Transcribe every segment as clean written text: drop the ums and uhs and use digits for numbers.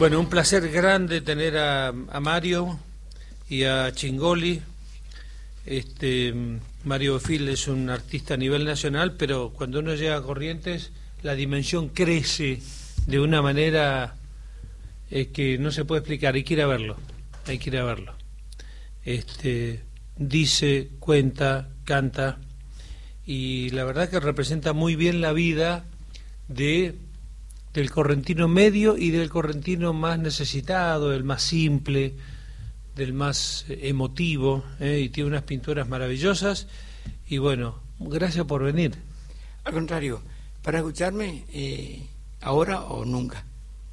Bueno, un placer grande tener a Mario y a Chingoli. Mario Bofill es un artista a nivel nacional, pero cuando uno llega a Corrientes, la dimensión crece de una manera que no se puede explicar. Hay que ir a verlo, hay que ir a verlo. Dice, cuenta, canta, y la verdad que representa muy bien la vida del correntino medio y del correntino más necesitado, del más simple, del más emotivo, y tiene unas pinturas maravillosas. Y bueno, gracias por venir. Al contrario, para escucharme ahora o nunca.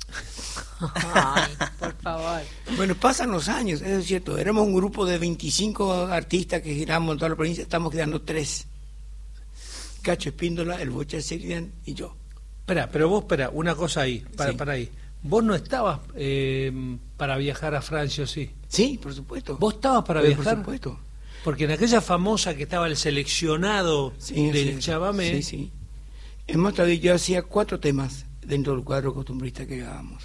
Ay, por favor. Bueno, pasan los años, eso es cierto. Éramos un grupo de 25 artistas que giramos en toda la provincia, estamos quedando 3. Cacho Espíndola, el Bocha Sheridan y yo. Espera, una cosa ahí, Sí. para ahí. ¿Vos no estabas para viajar a Francia, sí? Sí, por supuesto. ¿Vos estabas para Por viajar? supuesto. Porque en aquella famosa que estaba el seleccionado Sí, del sí, Chamamé. Sí, sí. Hemos traído, yo hacía 4 temas dentro del cuadro costumbrista que grabamos.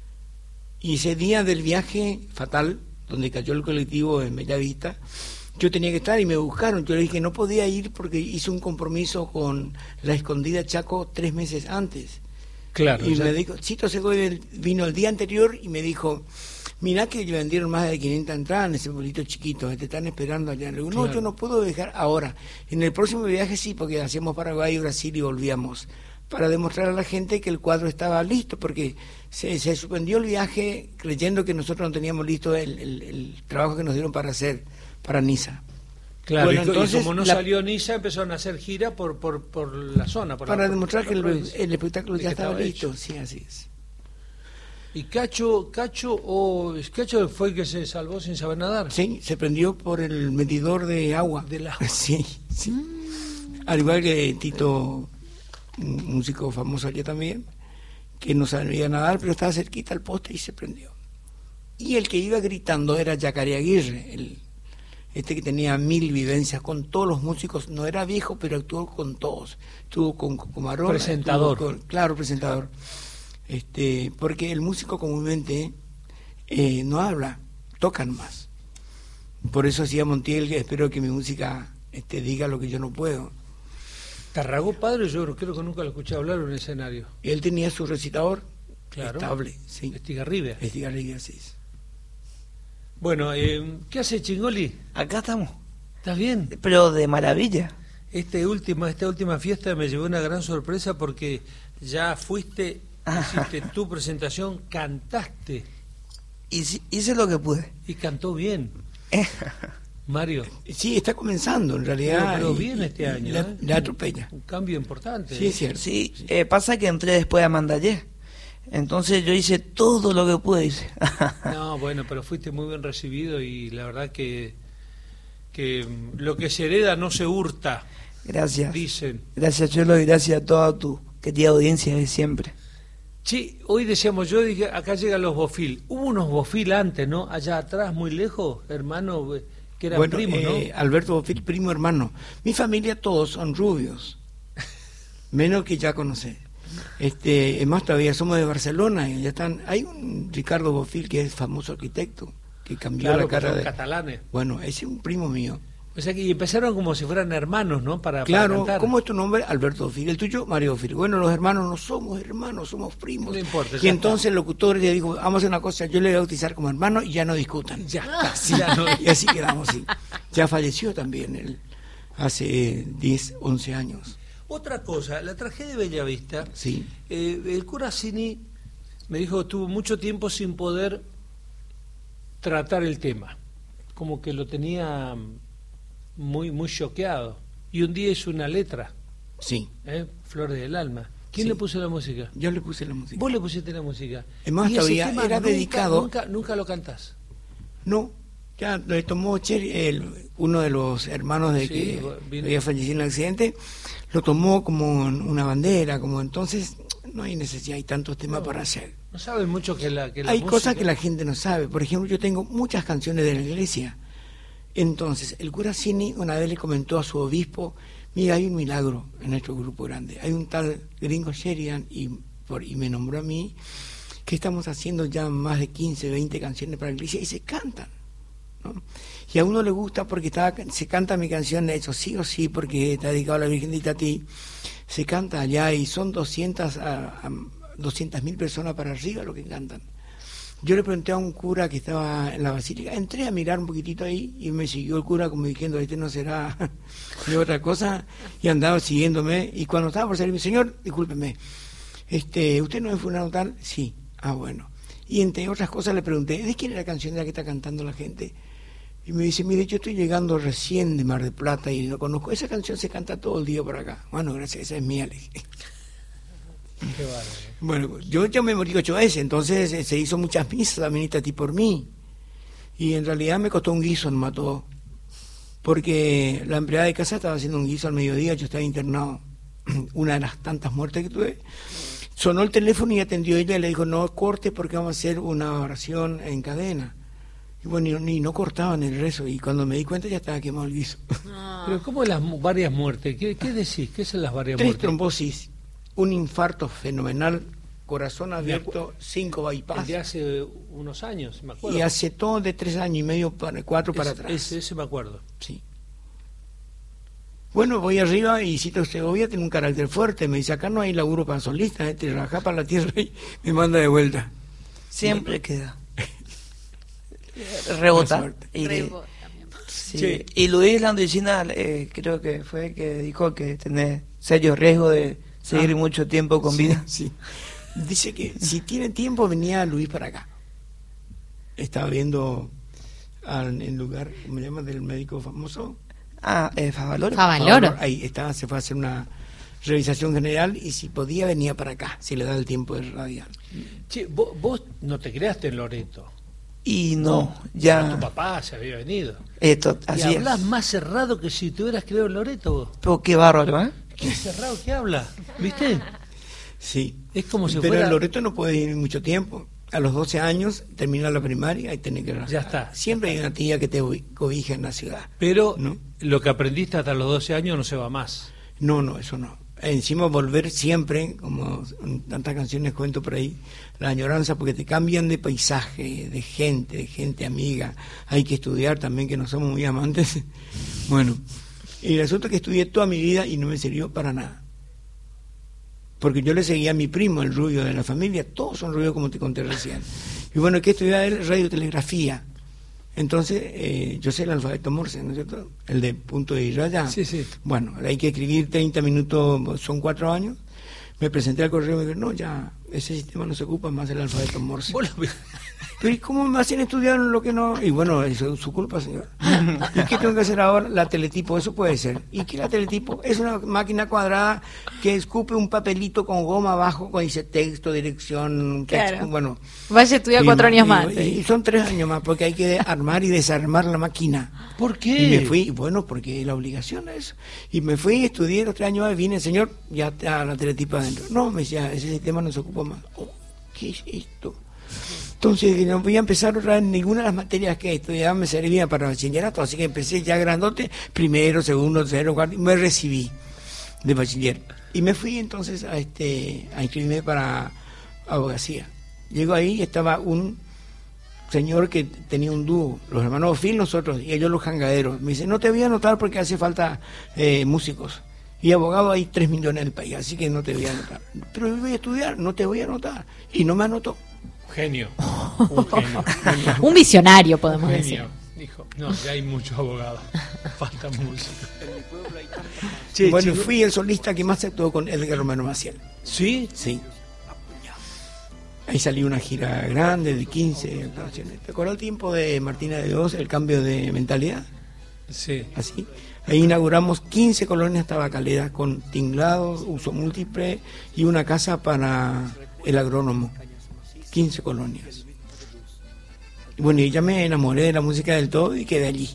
Y ese día del viaje fatal, donde cayó el colectivo en Bellavista, yo tenía que estar y me buscaron. Yo le dije que no podía ir porque hice un compromiso con La Escondida Chaco 3 meses antes. Claro. Y ya- me dijo, Chito Segovia vino el día anterior y me dijo, mirá que le vendieron más de 500 entradas en ese pueblito chiquito, te están esperando allá. Le digo, no, Claro. yo no puedo viajar ahora. En el próximo viaje sí, porque hacíamos Paraguay y Brasil y volvíamos, para demostrar a la gente que el cuadro estaba listo, porque se suspendió el viaje creyendo que nosotros no teníamos listo el trabajo que nos dieron para hacer, para Niza. Claro, Bueno, y entonces, como no la- salió Niza, empezaron a hacer gira por la zona. Para demostrar que la el provincia. espectáculo Y ya que estaba listo. hecho. Sí, así es. ¿Y Cacho fue el que se salvó sin saber nadar? Sí, se prendió por el medidor de agua. Del agua. Sí, sí. Al igual que Tito, un músico famoso allá también, que no sabía nadar, pero estaba cerquita al poste y se prendió. Y el que iba gritando era Yacaré Aguirre, que tenía 1000 vivencias con todos los músicos. No era viejo, pero actuó con todos. Estuvo con Comarón. Presentador. Claro, presentador. Porque el músico comúnmente no habla, toca nomás. Por eso hacía Montiel, que espero que mi música diga lo que yo no puedo. Tarragó padre, yo creo que nunca lo escuché hablar en un escenario. Él tenía su recitador Claro. estable, sí. Estigarribia. Estigarribia, así es. Bueno, ¿qué hace Chingoli? Acá estamos, ¿Estás bien? pero de maravilla. Esta última fiesta me llevó una gran sorpresa porque ya fuiste, hiciste tu presentación, cantaste Hice lo que pude. y cantó bien. Mario, Sí, está comenzando en realidad. pero y- bien este y año. La atropella. Un cambio importante. Sí, es cierto. Sí, pasa que entré después a Mandallé. Entonces yo hice todo lo que pude. Hice. No, bueno, pero fuiste muy bien recibido y la verdad que lo que se hereda no se hurta, Gracias. dicen. Gracias, Cholo, y gracias a toda tu querida audiencia de siempre. Sí, hoy decíamos, yo dije, acá llegan los Bofill. Hubo unos Bofill antes, ¿no? Allá atrás, muy lejos, hermano, que eran Bueno, primos, ¿no? Alberto Bofill, primo hermano. Mi familia todos son rubios, menos que ya conocí. Es más, todavía somos de Barcelona y ya están. Hay un Ricardo Bofill que es famoso arquitecto que cambió Claro, la que cara son de. catalanes. Bueno, ese es un primo mío. O sea que y empezaron como si fueran hermanos, ¿no? Para Claro, cantar. ¿cómo es tu nombre? Alberto Bofill. El tuyo, Mario Bofill. Bueno, los hermanos no somos hermanos, somos primos. No importa, Y ya entonces está. el locutor le dijo, vamos a hacer una cosa, yo le voy a bautizar como hermano y ya no discutan. Ya está, Sí, ya no- y así quedamos, sí. Ya falleció también él hace 10, 11 años. Otra cosa, la tragedia de Bellavista, Sí. el cura Cini me dijo que estuvo mucho tiempo sin poder tratar el tema, como que lo tenía muy choqueado. Y un día hizo una letra, Sí, Flores del Alma. ¿Quién Sí. le puso la música? yo le puse la música. Vos le pusiste la música. Es más, Y ese todavía tema era dedicado- Nunca lo cantás. No, ya le tomó Cherry, uno de los hermanos de Sí, que vino. había fallecido en el accidente, lo tomó como una bandera, como entonces no hay necesidad, hay tantos temas No. para hacer. No saben mucho que la Hay música... cosas que la gente no sabe. Por ejemplo, yo tengo muchas canciones de la iglesia. Entonces, el cura Cini una vez le comentó a su obispo, mira, hay un milagro en nuestro grupo grande. Hay un tal gringo Sheridan y me nombró a mí, que estamos haciendo ya más de 15, 20 canciones para la iglesia y se cantan, ¿no? Y a uno le gusta porque se canta mi canción, de hecho, sí o sí, porque está dedicado a la Virgen de Itatí, se canta allá y son 200.000 personas para arriba lo que cantan. Yo le pregunté a un cura que estaba en la basílica, entré a mirar un poquitito ahí y me siguió el cura como diciendo, este no será de otra cosa, y andaba siguiéndome, y cuando estaba por salir, mi señor, discúlpeme, ¿usted no es fulano tal? Sí, bueno. Y entre otras cosas le pregunté, ¿de quién es la canción de la que está cantando la gente? Y me dice, mire, yo estoy llegando recién de Mar del Plata y no conozco, esa canción se canta todo el día por acá. Bueno, gracias, esa es mía, le dije. Qué bárbaro. Bueno, yo me morí 8 veces, entonces se hizo muchas misas administrativas por mí. Y en realidad me costó un guiso, me mató. Porque la empleada de casa estaba haciendo un guiso al mediodía, yo estaba internado. Una de las tantas muertes que tuve. Sonó el teléfono y atendió ella y le dijo, no corte porque vamos a hacer una oración en cadena. Y bueno, no cortaban el rezo, y cuando me di cuenta ya estaba quemado el guiso. Pero ¿cómo las varias muertes? ¿Qué decís? ¿Qué son las varias 3 muertes? trombosis, un infarto fenomenal, corazón abierto, 5 bypass. De hace unos años, me acuerdo. Y hace todo de 3 años y medio, 4 para atrás. Ese me acuerdo. Sí. Bueno, voy arriba y Cito Segovia tiene un carácter fuerte. Me dice, acá no hay laburo para solistas, trabaja para la tierra y me manda de vuelta. Siempre queda. Rebota. Sí. Y Luis Landricina creo que fue el que dijo que tenés serio riesgo de seguir mucho tiempo con vida. Sí. Dice que si tiene tiempo venía Luis para acá. Estaba viendo en lugar, ¿cómo se llama? Del médico famoso. Favaloro. Favaloro. Ahí estaba, se fue a hacer una revisación general y si podía venía para acá, si le da el tiempo de radial. Che, vos no te creaste en Loreto. Y no, ya. Tu papá se había venido. Así y hablas es. más cerrado que si te hubieras creado en Loreto vos. Pero qué bárbaro, ¿eh? Qué cerrado que habla, ¿viste? Sí. Es como si Pero fuera... en Loreto no puede ir mucho tiempo. A los 12 años termina la primaria y tenés que... Ya está. Siempre hay una tía que te cobija en la ciudad. Pero ¿no? Lo que aprendiste hasta los 12 años no se va más. No, eso no. Encima volver siempre, como en tantas canciones cuento por ahí, la añoranza, porque te cambian de paisaje, de gente amiga. Hay que estudiar también, que no somos muy amantes. Bueno, y resulta que estudié toda mi vida y no me sirvió para nada. Porque yo le seguía a mi primo, el rubio de la familia, todos son rubios como te conté recién. Y bueno, ¿qué estudiaba él? Radiotelegrafía. Entonces, yo sé el alfabeto Morse, ¿no es cierto? El de punto y raya. Sí. Bueno, hay que escribir 30 minutos, son 4 años. Me presenté al correo y me dijeron, no, ya, ese sistema no se ocupa más del alfabeto Morse. Pero ¿y cómo me hacen estudiar lo que no? Y bueno, eso es su culpa, señor. ¿Y qué tengo que hacer ahora? La teletipo, eso puede ser. ¿Y qué la teletipo? Es una máquina cuadrada que escupe un papelito con goma abajo, con dice texto, dirección, texto, claro. Bueno. Vaya a estudiar 4 años más. Y son 3 años más, porque hay que armar y desarmar la máquina. ¿Por qué? Y me fui, bueno, porque la obligación es eso. Y me fui, estudié los 3 años más, vine, señor, ya está la teletipa adentro. No, me decía, ese sistema no se ocupa más. Oh, ¿qué es esto? Entonces no voy a empezar otra vez, ninguna de las materias que estudiaba me servía para bachillerato, así que empecé ya grandote, primero, segundo, tercero, cuarto, y me recibí de bachiller. Y me fui entonces a inscribirme para abogacía. Llego ahí y estaba un señor que tenía un dúo, los hermanos Phil, nosotros, y ellos los jangaderos. Me dice, no te voy a anotar porque hace falta músicos. Y abogado hay 3 millones en el país, así que no te voy a anotar. Pero yo voy a estudiar, no te voy a anotar. Y no me anotó. Genio. Un genio. Un visionario, podemos decir. Dijo, no, ya hay muchos abogados. Falta música. Bueno, fui el solista que más actuó con Edgar Romero Maciel. ¿Sí? Sí. Ahí salió una gira grande de 15 canciones. ¿Te acuerdas el tiempo de Martina de Dios, el cambio de mentalidad? Sí. Así. Ahí inauguramos 15 colonias tabacaleras con tinglados, uso múltiple y una casa para el agrónomo. 15 colonias. Y bueno, y ya me enamoré de la música del todo y quedé allí.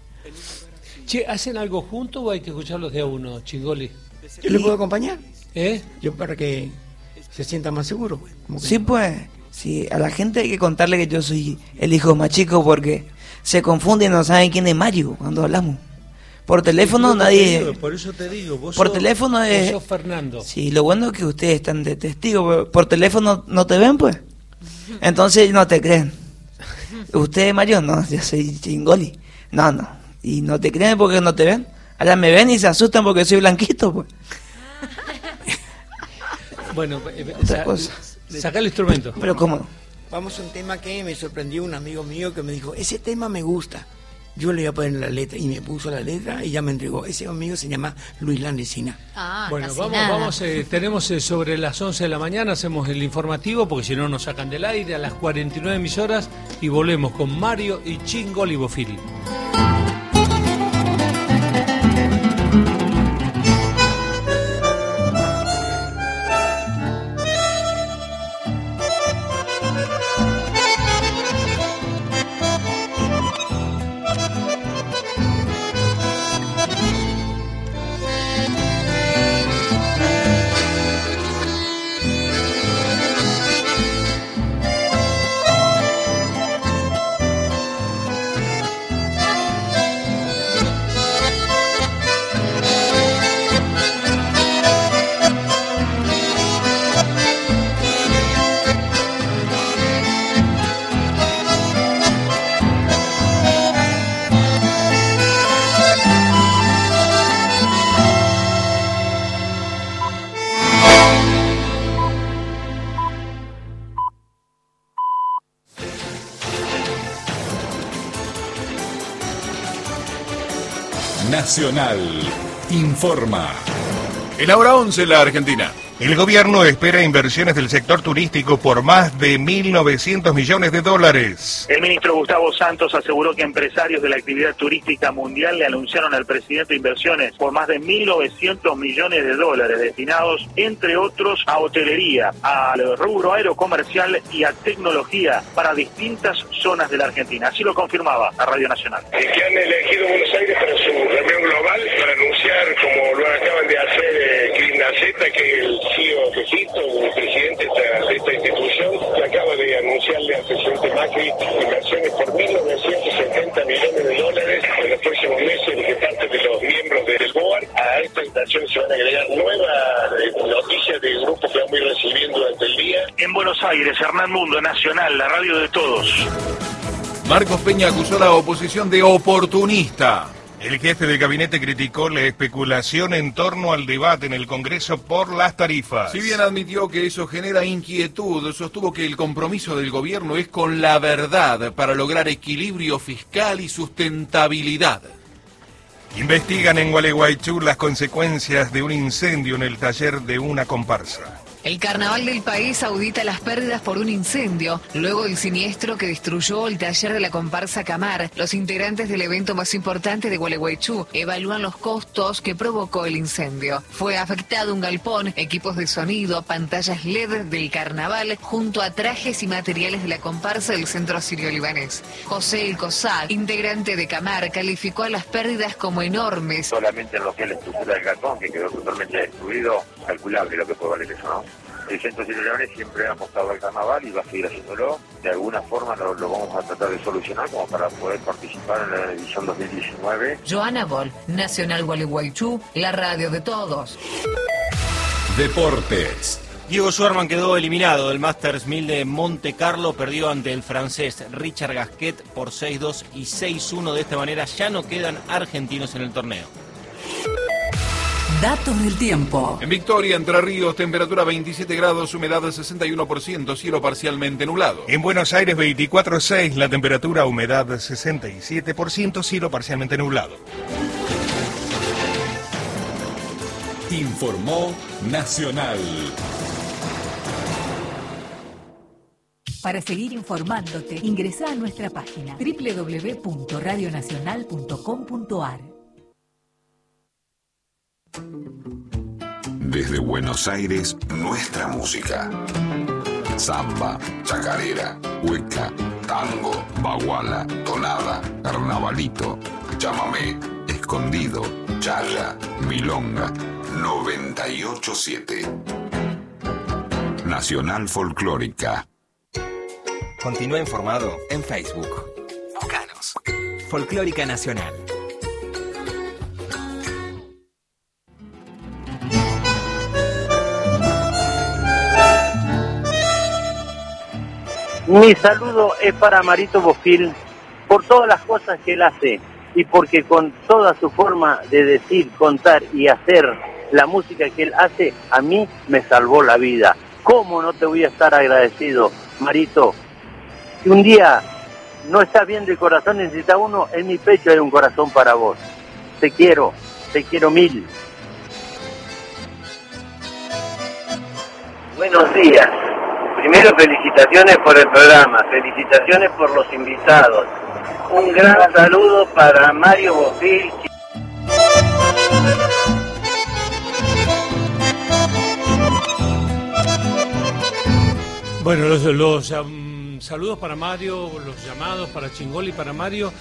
Che, ¿hacen algo juntos o hay que escucharlos de a uno, Chingoli? ¿Yo le puedo acompañar? ¿Eh? Yo para que se sienta más seguro. Sí, pues, sí, a la gente hay que contarle que yo soy el hijo más chico porque se confunden y no saben quién es Mario cuando hablamos. Por teléfono nadie... Por eso te digo, vos por teléfono vos sos Fernando. Sí, lo bueno es que ustedes están de testigo, por teléfono no te ven, pues. Entonces no te creen. ¿Usted es mayor? No, yo soy Chingoli. No. Y no te creen porque no te ven. Ahora me ven y se asustan porque soy blanquito, pues. Bueno, Otra cosa. saca el instrumento. Pero ¿cómo? Vamos a un tema que me sorprendió un amigo mío que me dijo, ese tema me gusta. Yo le iba a poner la letra y me puso la letra y ya me entregó. Ese amigo se llama Luis Landesina. Bueno, casi vamos, nada. tenemos sobre las 11 de la mañana, hacemos el informativo, porque si no nos sacan del aire, a las 49 emisoras, y volvemos con Mario y Chingoli Bofil. Nacional informa. En la hora 11 en la Argentina. El gobierno espera inversiones del sector turístico por más de 1.900 millones de dólares. El ministro Gustavo Santos aseguró que empresarios de la actividad turística mundial le anunciaron al presidente inversiones por más de 1.900 millones de dólares destinados, entre otros, a hotelería, al rubro aerocomercial y a tecnología para distintas zonas de la Argentina. Así lo confirmaba a Radio Nacional. Que han elegido Buenos Aires para su reunión global para anunciar, como lo acaban de hacer Cris Naceta, que el CEO de Egipto, el presidente de esta institución, que acaba de anunciarle al presidente Macri inversiones por 1.970 millones de dólares en los próximos meses de parte de los miembros del BOAR. A esta inversión se van a agregar nuevas noticias de grupos que vamos a ir recibiendo durante el día. En Buenos Aires, Hernán Mundo, Nacional, la radio de todos. Marcos Peña acusó a la oposición de oportunista. El jefe de gabinete criticó la especulación en torno al debate en el Congreso por las tarifas. Si bien admitió que eso genera inquietud, sostuvo que el compromiso del gobierno es con la verdad para lograr equilibrio fiscal y sustentabilidad. Investigan en Gualeguaychú las consecuencias de un incendio en el taller de una comparsa. El carnaval del país audita las pérdidas por un incendio. Luego del siniestro que destruyó el taller de la comparsa Camar, los integrantes del evento más importante de Gualeguaychú evalúan los costos que provocó el incendio. Fue afectado un galpón, equipos de sonido, pantallas LED del carnaval, junto a trajes y materiales de la comparsa del centro sirio-libanés. José El Cosá, integrante de Camar, calificó a las pérdidas como enormes. Solamente en lo que es la estructura del galpón, que quedó totalmente destruido, calculable lo que puede valer eso, ¿no? El Centro Sirio-Libanés siempre ha apostado al carnaval y va a seguir haciéndolo. De alguna forma lo vamos a tratar de solucionar como para poder participar en la edición 2019. Joana Bol, Nacional Gualeguaychú, la radio de todos. Deportes. Diego Schwartzman quedó eliminado del Masters 1000 de Monte Carlo, perdió ante el francés Richard Gasquet por 6-2 y 6-1. De esta manera ya no quedan argentinos en el torneo. Datos del tiempo. En Victoria, Entre Ríos, temperatura 27 grados, humedad 61%, cielo parcialmente nublado. En Buenos Aires, 24,6, la temperatura, humedad 67%, cielo parcialmente nublado. Informó Nacional. Para seguir informándote, ingresá a nuestra página www.radionacional.com.ar. Desde Buenos Aires, nuestra música. Samba, chacarera, hueca, tango, baguala, tonada, carnavalito, chamamé, escondido, chaya, milonga. 98.7 Nacional Folclórica. Continúa informado en Facebook. Búscanos. Folclórica Nacional. Mi saludo es para Marito Bofill por todas las cosas que él hace y porque con toda su forma de decir, contar y hacer la música que él hace, a mí me salvó la vida. ¿Cómo no te voy a estar agradecido, Marito? Si un día no estás bien de corazón, necesitas uno, en mi pecho hay un corazón para vos. Te quiero mil. Buenos días. Primero, felicitaciones por el programa, felicitaciones por los invitados. Un gran saludo para Mario Bofill. Bueno, los saludos para Mario, los llamados para Chingoli, para Mario,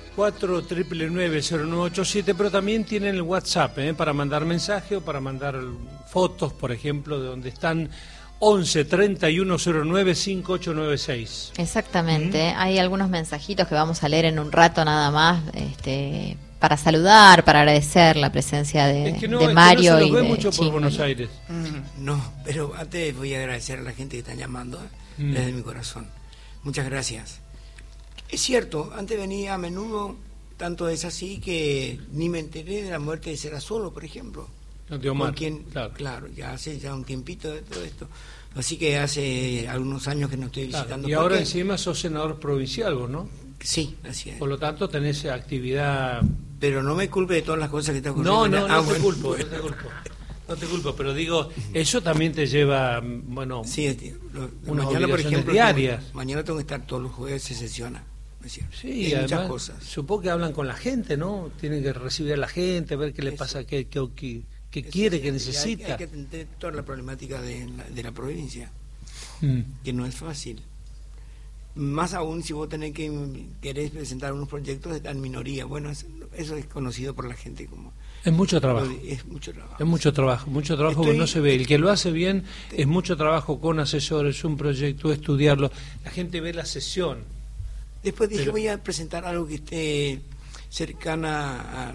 4990987, pero también tienen el WhatsApp para mandar mensaje o para mandar fotos, por ejemplo, de donde están. 11 3109 5896. Exactamente, hay algunos mensajitos que vamos a leer en un rato nada más, para saludar, para agradecer la presencia de Mario. No se los y ve de mucho por Chingoli. Buenos Aires. No, pero antes voy a agradecer a la gente que está llamando desde mi corazón. Muchas gracias. Es cierto, antes venía a menudo, tanto es así que ni me enteré de la muerte de Serrazolo, por ejemplo. De Omar, claro, ya hace un tiempito de todo esto. Así que hace algunos años que no estoy visitando. Y ahora encima sos senador provincial, ¿vos no? Sí, así es. Por lo tanto tenés actividad... Pero no me culpe de todas las cosas que te ocurriendo. No te culpo. No te culpo, pero digo, eso también te lleva, sí, unas mañana, por ejemplo, diarias. Mañana tengo que estar todos los jueves, se sesiona. Sí, hay además, muchas cosas. Supongo que hablan con la gente, ¿no? Tienen que recibir a la gente, ver qué le pasa, qué quiere, qué necesita. Hay que atender toda la problemática de la provincia, que no es fácil. Más aún si vos querés presentar unos proyectos de tan minoría. Bueno, eso es conocido por la gente como... Es mucho trabajo. Es mucho trabajo. Es mucho trabajo que no se ve. El que lo hace bien es mucho trabajo con asesores, un proyecto, estudiarlo. La gente ve la sesión. Después dije, voy a presentar algo que esté cercana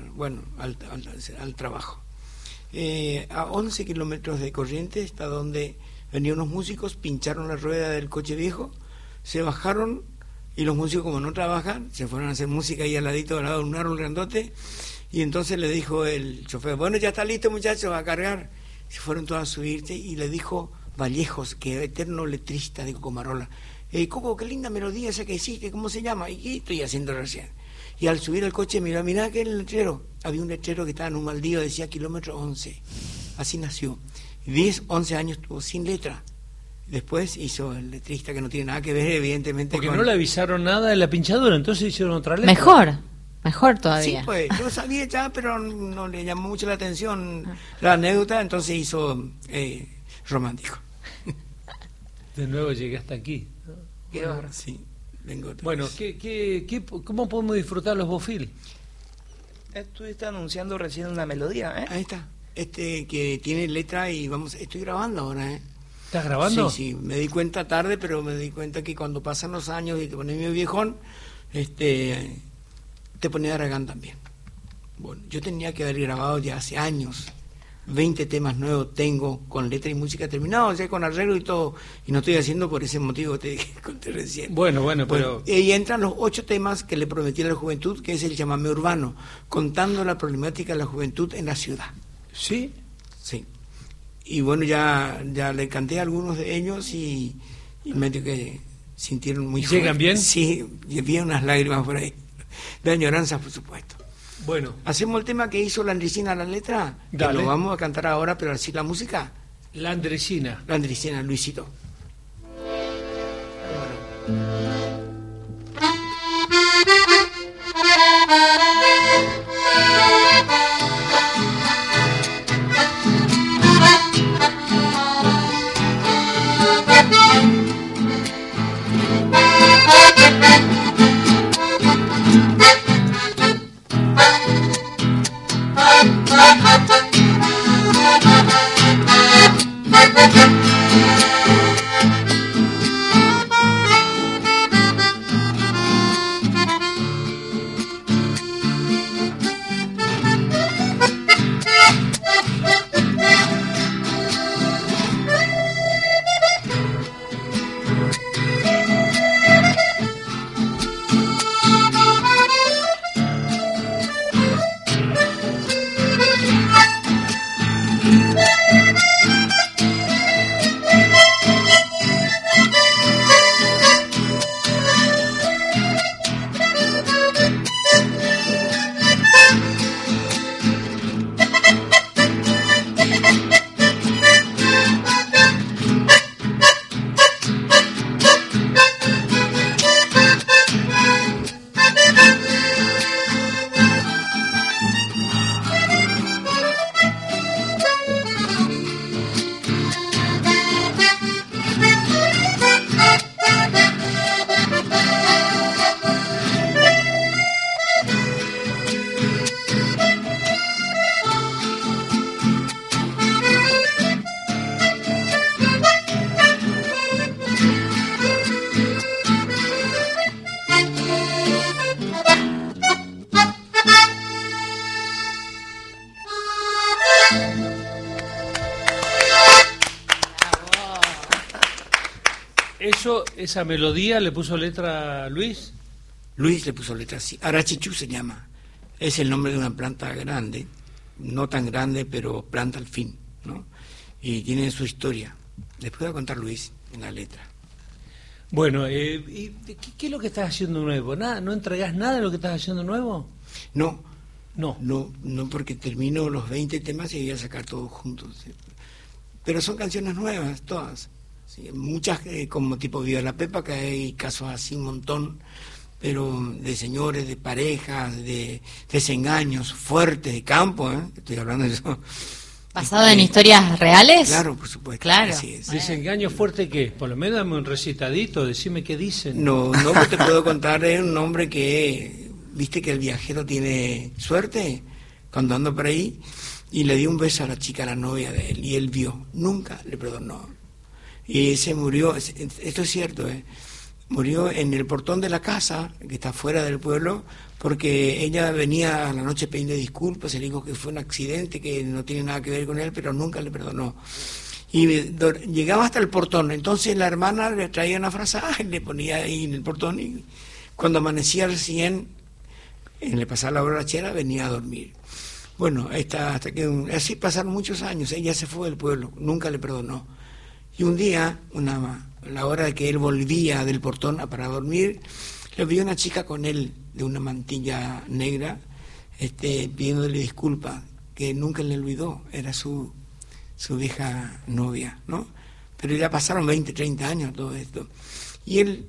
al trabajo. A 11 kilómetros de Corrientes está donde venían unos músicos, pincharon la rueda del coche viejo, se bajaron y los músicos, como no trabajan, se fueron a hacer música ahí al ladito, al lado de un árbol grandote, y entonces le dijo el chofer, bueno, ya está listo muchachos, a cargar. Se fueron todos a subirse y le dijo Vallejos, que eterno letrista, dijo Comarola, Coco, qué linda melodía esa que hiciste, ¿cómo se llama? Y estoy haciendo recién. Y al subir al coche, mirá que el letrero, había un letrero que estaba en un baldío, decía kilómetro 11. Así nació. 10, 11 años estuvo sin letra. Después hizo el letrista, que no tiene nada que ver, evidentemente. Porque no le avisaron nada de la pinchadura, entonces hicieron otra letra. Mejor todavía. Sí, pues, yo sabía ya, pero no le llamó mucho la atención la anécdota, entonces hizo romántico. De nuevo llegué hasta aquí. Sí, vengo otra bueno, vez. ¿Cómo podemos disfrutar los Bofill? Estuviste anunciando recién una melodía, ¿eh? Ahí está. Que tiene letra y estoy grabando ahora, ¿eh? ¿Estás grabando? Sí, me di cuenta tarde, pero me di cuenta que cuando pasan los años y te pones medio viejón, te pones Aragán también. Bueno, yo tenía que haber grabado ya hace años. 20 temas nuevos tengo con letra y música terminados, ya con arreglo y todo, y no estoy haciendo por ese motivo que te conté recién. Bueno, pero... Y entran los 8 temas que le prometí a la juventud, que es el chamamé urbano, contando la problemática de la juventud en la ciudad. ¿Sí? Sí. Y bueno, ya le canté a algunos de ellos y medio que sintieron muy fuerte. ¿Llegan bien? Sí, vi unas lágrimas por ahí, de añoranza, por supuesto. Bueno. ¿Hacemos el tema que hizo la Andresina, la letra? Dale. Que lo vamos a cantar ahora, pero así la música. La Andresina. La Andresina, Luisito. Esa melodía le puso letra Luis. Luis le puso letra, sí. Arachichú se llama. Es el nombre de una planta grande, no tan grande, pero planta al fin, ¿no? Y tiene su historia. Les puedo contar Luis en la letra. Bueno, ¿qué es lo que estás haciendo nuevo? ¿Nada? ¿No entregás nada de lo que estás haciendo nuevo? No, porque termino los 20 temas y voy a sacar todos juntos. ¿Sí? Pero son canciones nuevas, todas. ¿Sí? Muchas como tipo Viva la Pepa, que hay casos así un montón, pero de señores, de parejas, de desengaños fuertes, de campo, estoy hablando de eso. ¿Basado en historias reales? Claro, por supuesto. Claro. Así es. ¿Desengaño fuerte qué? Por lo menos dame un recitadito, decime qué dicen. No te puedo contar, es un hombre que, viste que el viajero tiene suerte cuando anda por ahí, y le dio un beso a la chica, a la novia de él, y él vio, nunca le perdonó. Y se murió, esto es cierto, murió en el portón de la casa, que está fuera del pueblo, porque ella venía a la noche pidiendo disculpas, él dijo que fue un accidente, que no tiene nada que ver con él, pero nunca le perdonó. Y llegaba hasta el portón, entonces la hermana le traía una frazada y le ponía ahí en el portón, y cuando amanecía recién, le pasaba la borrachera, venía a dormir. Bueno, hasta que así pasaron muchos años, ella se fue del pueblo, nunca le perdonó. Y un día, a la hora de que él volvía del portón para dormir, le vio una chica con él, de una mantilla negra, pidiéndole disculpas, que nunca le olvidó, era su vieja novia, ¿no? Pero ya pasaron 20, 30 años todo esto. Y él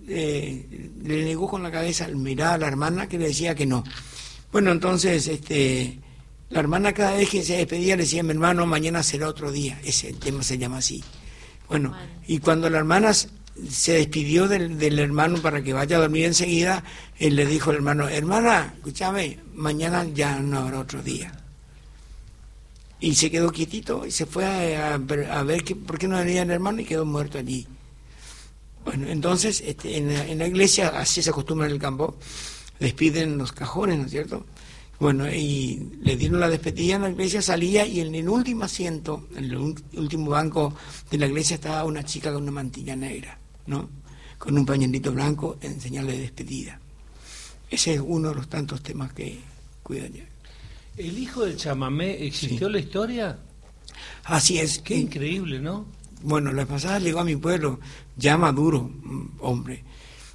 le negó con la cabeza, miraba a la hermana que le decía que no. Bueno, entonces, la hermana cada vez que se despedía le decía, mi hermano, mañana será otro día. Ese tema se llama así. Bueno, y cuando la hermana se despidió del hermano para que vaya a dormir enseguida, él le dijo al hermano, hermana, escúchame, mañana ya no habrá otro día. Y se quedó quietito y se fue a ver por qué no venía el hermano, y quedó muerto allí. Bueno, entonces en la iglesia, así se acostumbra en el campo, despiden los cajones, ¿no es cierto? Bueno, y le dieron la despedida en la iglesia, salía, y en el último asiento, en el último banco de la iglesia, estaba una chica con una mantilla negra, ¿no? Con un pañuelito blanco en señal de despedida. Ese es uno de los tantos temas que cuidan ya. ¿El hijo del chamamé existió en la historia? Así es. Qué increíble, ¿no? Bueno, la pasada llegó a mi pueblo, ya maduro, hombre.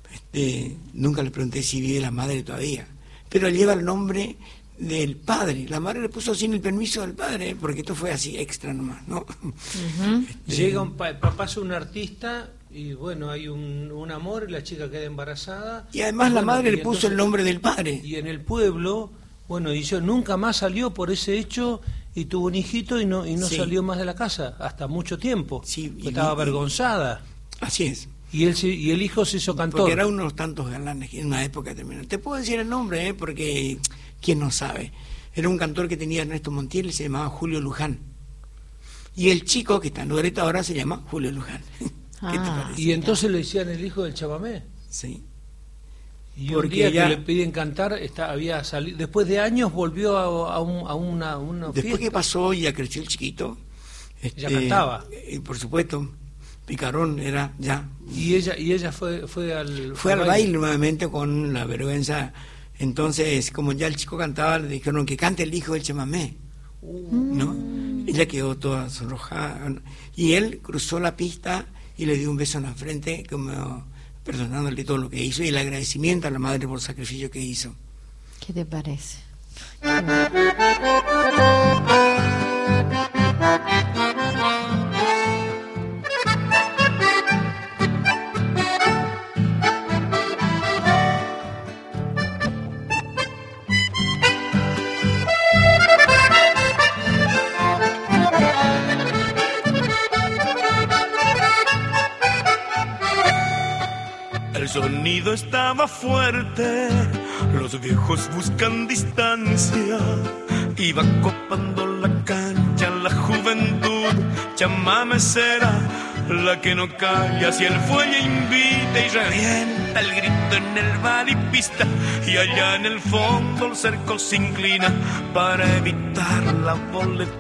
Nunca le pregunté si vive la madre todavía, pero lleva el nombre del padre. La madre le puso sin el permiso del padre, porque esto fue así extra nomás, ¿no? Llega papá es un artista, y bueno, hay un amor, y la chica queda embarazada. Y además la madre le puso el nombre del padre. Y en el pueblo, bueno, y yo nunca más salió por ese hecho, y tuvo un hijito y no salió más de la casa hasta mucho tiempo. Sí, estaba avergonzada. Así es. Y el hijo se hizo cantor. Porque era uno de los tantos galanes que en una época determinada. Te puedo decir el nombre, porque quién no sabe. Era un cantor que tenía Ernesto Montiel, se llamaba Julio Luján. Y el chico que está en Loreto ahora se llama Julio Luján. ¿Qué te parece? Y entonces le decían el hijo del chamamé. Sí. Y un día que le piden cantar, había salido, después de años volvió a una después fiesta. Que pasó y ya creció el chiquito. Ya cantaba. Por supuesto. Picarón era ya. Y ella fue al baile nuevamente con la vergüenza. Entonces, como ya el chico cantaba, le dijeron que cante el hijo del chamamé, ¿no? Ella quedó toda sonrojada, y él cruzó la pista y le dio un beso en la frente, como perdonándole todo lo que hizo, y el agradecimiento a la madre por el sacrificio que hizo. ¿Qué te parece? El sonido estaba fuerte, los viejos buscan distancia, iba copando la cancha la juventud, chamamé será la que no calla, si el fuelle invita y revienta el grito en el bar y pista, y allá en el fondo el cerco se inclina para evitar la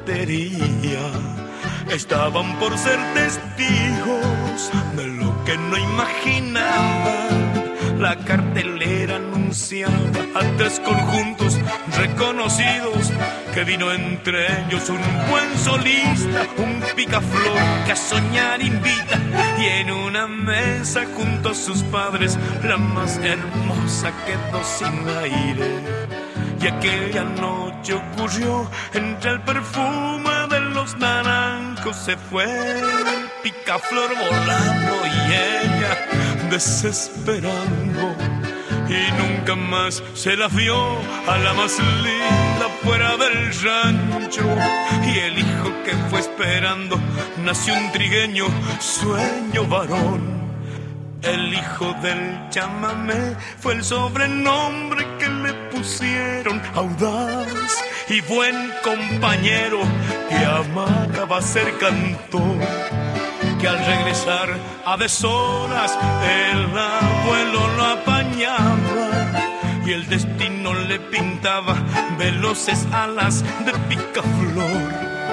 boletería. Estaban por ser testigos de lo que no lo imaginaban. La cartelera anunciaba a 3 conjuntos reconocidos, que vino entre ellos un buen solista, un picaflor que a soñar invita, y en una mesa junto a sus padres la más hermosa quedó sin aire. Y aquella noche ocurrió, entre el perfume de los naranjos se fue el picaflor volando y ella desesperando, y nunca más se la vio a la más linda fuera del rancho. Y el hijo que fue esperando nació un trigueño sueño varón. El hijo del chamamé fue el sobrenombre que le pusieron, audaz y buen compañero, que amaba ser cantor. Que al regresar a deshoras el abuelo lo apañaba, y el destino le pintaba veloces alas de picaflor.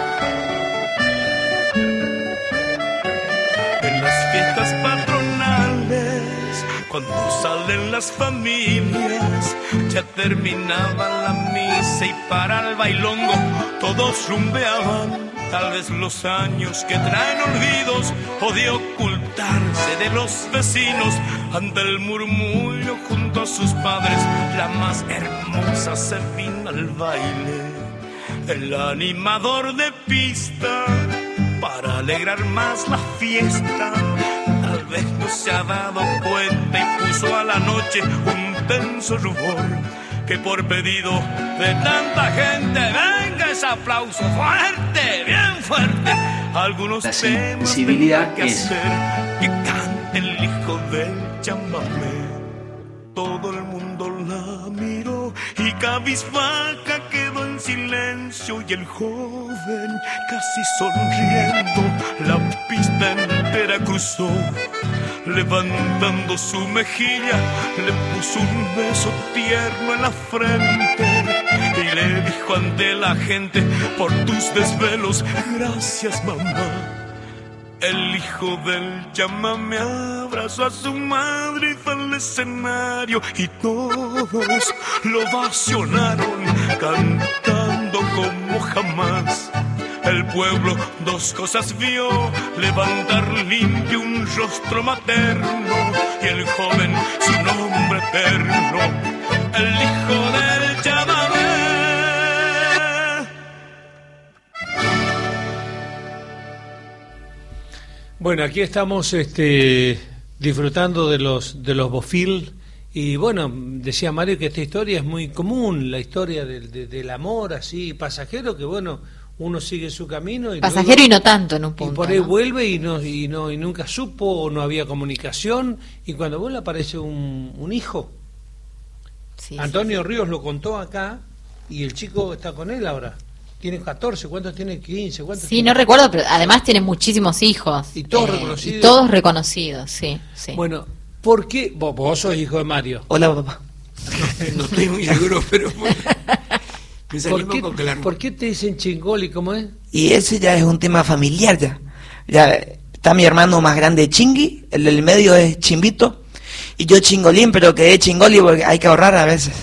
En las fiestas patronales, cuando salen las familias, ya terminaba la misa y para el bailongo todos rumbeaban. Tal vez los años que traen olvidos o de ocultarse de los vecinos, ante el murmullo junto a sus padres, la más hermosa se vino al baile. El animador de pista, para alegrar más la fiesta, tal vez no se ha dado cuenta y puso a la noche un tenso rubor, que por pedido de tanta gente, venga ese aplauso fuerte, bien fuerte. Algunos la temas sensibilidad que es hacer, que cante el hijo del chamamé. Todo el mundo la miró y cabizbaja quedó en silencio, y el joven casi sonriendo la pista entera cruzó. Levantando su mejilla, le puso un beso tierno en la frente y le dijo ante la gente: por tus desvelos, gracias mamá. El hijo del chamamé abrazó a su madre y fue al escenario, y todos lo ovacionaron cantando como jamás. El pueblo dos cosas vio: levantar limpio un rostro materno, y el joven su nombre eterno, el hijo del chamamé. Bueno, aquí estamos disfrutando de los Bofill, y bueno, decía Mario que esta historia es muy común, la historia del amor así pasajero, que bueno, uno sigue su camino y pasajero luego, y no tanto en un punto, y por ahí ¿no? vuelve y nunca supo, o no había comunicación, y cuando vuelve aparece un hijo. Sí, Antonio Ríos lo contó acá, y el chico está con él ahora. Tiene 14, ¿cuántos tiene? 15, ¿cuántos? Sí, tiene? no recuerdo, pero además tiene muchísimos hijos. Y todos reconocidos. Y todos reconocidos, sí, sí. Bueno, ¿por qué? Vos sos hijo de Mario. Hola, papá. No estoy muy seguro, pero bueno. ¿Por qué te dicen Chingoli? ¿Cómo es? Y ese ya es un tema familiar ya. Ya está mi hermano más grande Chingui, el del medio es Chimbito, y yo Chingolín, pero que es Chingoli porque hay que ahorrar a veces.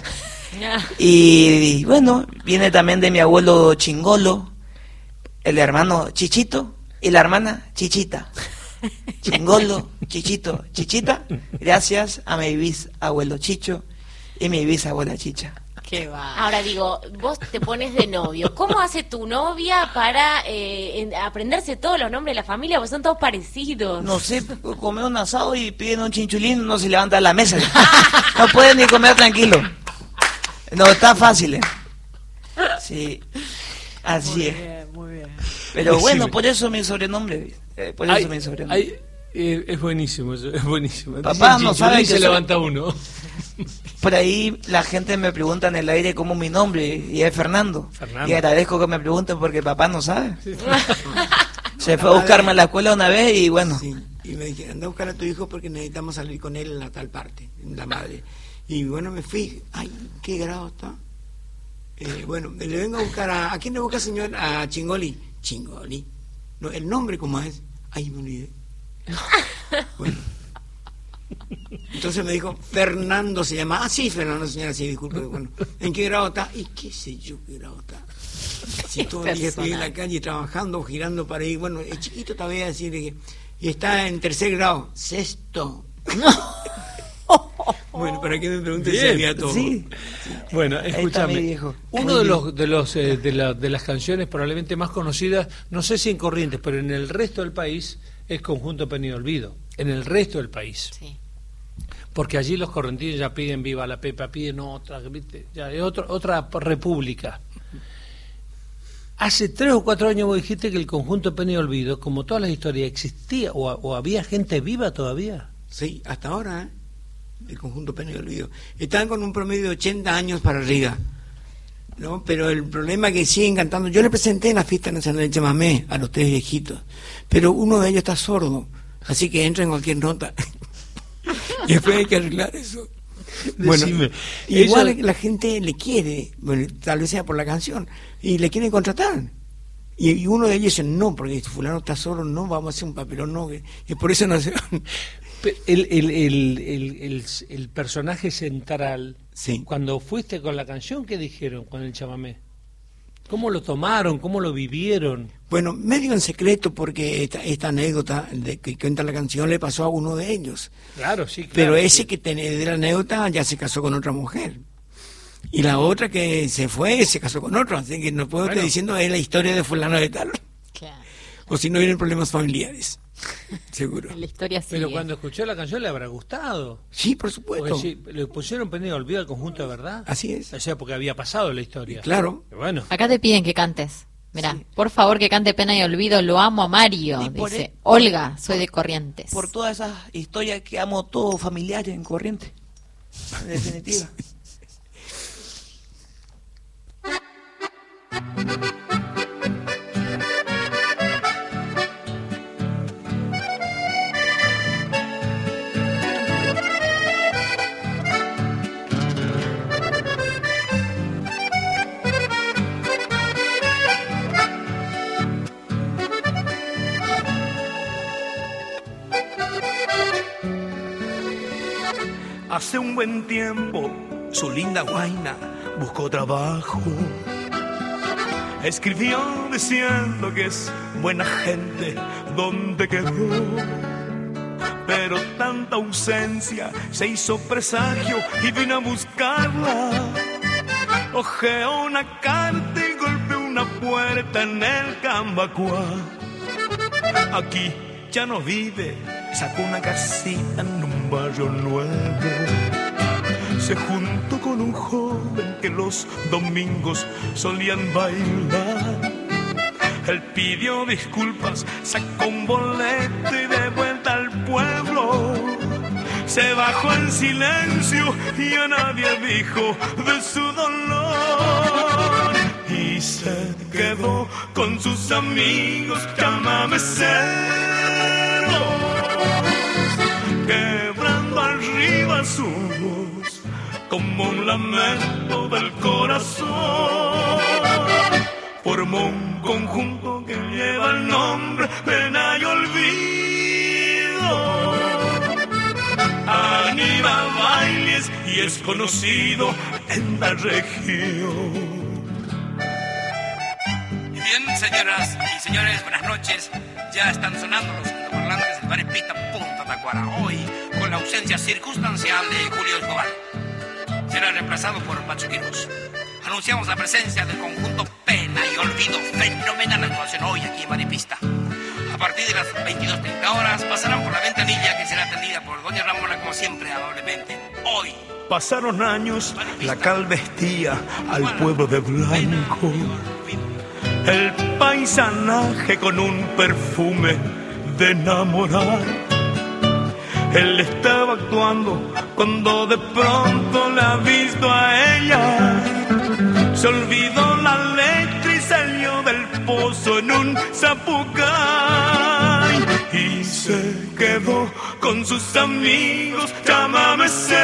Y bueno, viene también de mi abuelo Chingolo, el hermano Chichito y la hermana Chichita. Chingolo, Chichito, Chichita, gracias a mi bisabuelo Chicho y mi bisabuela Chicha. Qué va. Ahora digo, vos te pones de novio. ¿Cómo hace tu novia para aprenderse todos los nombres de la familia? Porque son todos parecidos. No sé, comer un asado y piden un chinchulín, no se levanta de la mesa. No pueden ni comer tranquilo. No, está fácil. Sí, así muy es. Bien, muy bien. Pero bueno, por eso mi sobrenombre. Es buenísimo, es buenísimo. Papá no sabe que se levanta uno. Por ahí la gente me pregunta en el aire cómo es mi nombre, y es Fernando. Y agradezco que me pregunten porque papá no sabe. Se fue a buscarme a la escuela una vez y bueno. Sí. Y me dije, anda a buscar a tu hijo porque necesitamos salir con él en la tal parte, en la madre. Y bueno, me fui, ay, ¿qué grado está? Bueno, le vengo a buscar ¿a quién le busca, señor? A Chingoli. Chingoli. No, el nombre, ¿cómo es? Ay, me olvidé. Bueno, Entonces me dijo, Fernando se llama. Ah, sí, Fernando, señora, sí, disculpe. Bueno, ¿en qué grado está? Y qué sé yo qué grado está. Si todo el día estoy en la calle trabajando, girando para ir. Bueno, es chiquito todavía, decir que... Y está en 3er grado. 6º. Bueno, ¿para qué me preguntes si había todo? Sí. Bueno, escúchame. Uno de las canciones probablemente más conocidas, no sé si en Corrientes, pero en el resto del país, es Conjunto Pena y Olvido. En el resto del país. Sí. Porque allí los correntinos ya piden Viva la Pepa, piden otra, ¿viste? Ya es otra república. Hace 3 o 4 años vos dijiste que el Conjunto Pena y Olvido, como todas las historias, existía o había gente viva todavía. Sí, hasta ahora, el Conjunto Pena y Olvido. Están con un promedio de 80 años para arriba, ¿no? Pero el problema es que siguen cantando. Yo le presenté en la Fiesta Nacional del Chamamé a los 3 viejitos, pero uno de ellos está sordo, así que entra en cualquier nota. Y después hay que arreglar eso. Bueno, igual la gente le quiere, bueno, tal vez sea por la canción, y le quieren contratar. Y uno de ellos dice, no, porque fulano está solo, no, vamos a hacer un papelón, no, y por eso no se van. El personaje central, sí. Cuando fuiste con la canción, ¿qué dijeron con el chamamé? ¿Cómo lo tomaron? ¿Cómo lo vivieron? Bueno, medio en secreto, porque esta anécdota de que cuenta la canción le pasó a uno de ellos. Claro, sí, claro. Pero ese que de la anécdota ya se casó con otra mujer. Y la otra que se fue se casó con otro. Así que no puedo estar diciendo es la historia de fulano de tal. Claro. O si no vienen problemas familiares. Seguro. La historia sigue. Pero cuando escuchó la canción le habrá gustado. Sí, por supuesto. Porque sí, le pusieron Pena y Olvido al conjunto de verdad. Así es. O sea, porque había pasado la historia. Claro. Bueno. Acá te piden que cantes. Mirá, sí. Por favor que cante Pena y Olvido, lo amo a Mario. Dice, Olga, soy de Corrientes. Por todas esas historias que amo todo familiar en Corrientes. En definitiva. Hace un buen tiempo su linda Guaina buscó trabajo. Escribió diciendo que es buena gente donde quedó. Pero tanta ausencia se hizo presagio y vino a buscarla. Ojeó una carta y golpeó una puerta en el Cambacuá. Aquí ya no vive, sacó una casita en un barrio nuevo. Se juntó con un joven que los domingos solían bailar. Él pidió disculpas, sacó un boleto y de vuelta al pueblo. Se bajó en silencio y a nadie dijo de su dolor. Y se quedó con sus amigos chamameceros, quebrando arriba su voz como un lamento del corazón. Formó un conjunto que lleva el nombre Pena y Olvido. Anima bailes y es conocido en la región. Bien, señoras y señores, buenas noches. Ya están sonando los altoparlantes del Maripista Punta Tacuara. Hoy, con la ausencia circunstancial de Julio Escobar, será reemplazado por Pacho Quiroz. Anunciamos la presencia del conjunto Pena y Olvido. Fenomenal actuación hoy aquí en Maripista. A partir de las 22:30 horas pasarán por la ventanilla que será atendida por doña Ramona, como siempre, amablemente. Hoy. Pasaron años, la cal vestía al pueblo de blanco. El paisanaje con un perfume de enamorar. Él estaba actuando cuando de pronto la ha visto a ella. Se olvidó la letra y salió del pozo en un zapucay. Y se quedó con sus amigos chamameceros,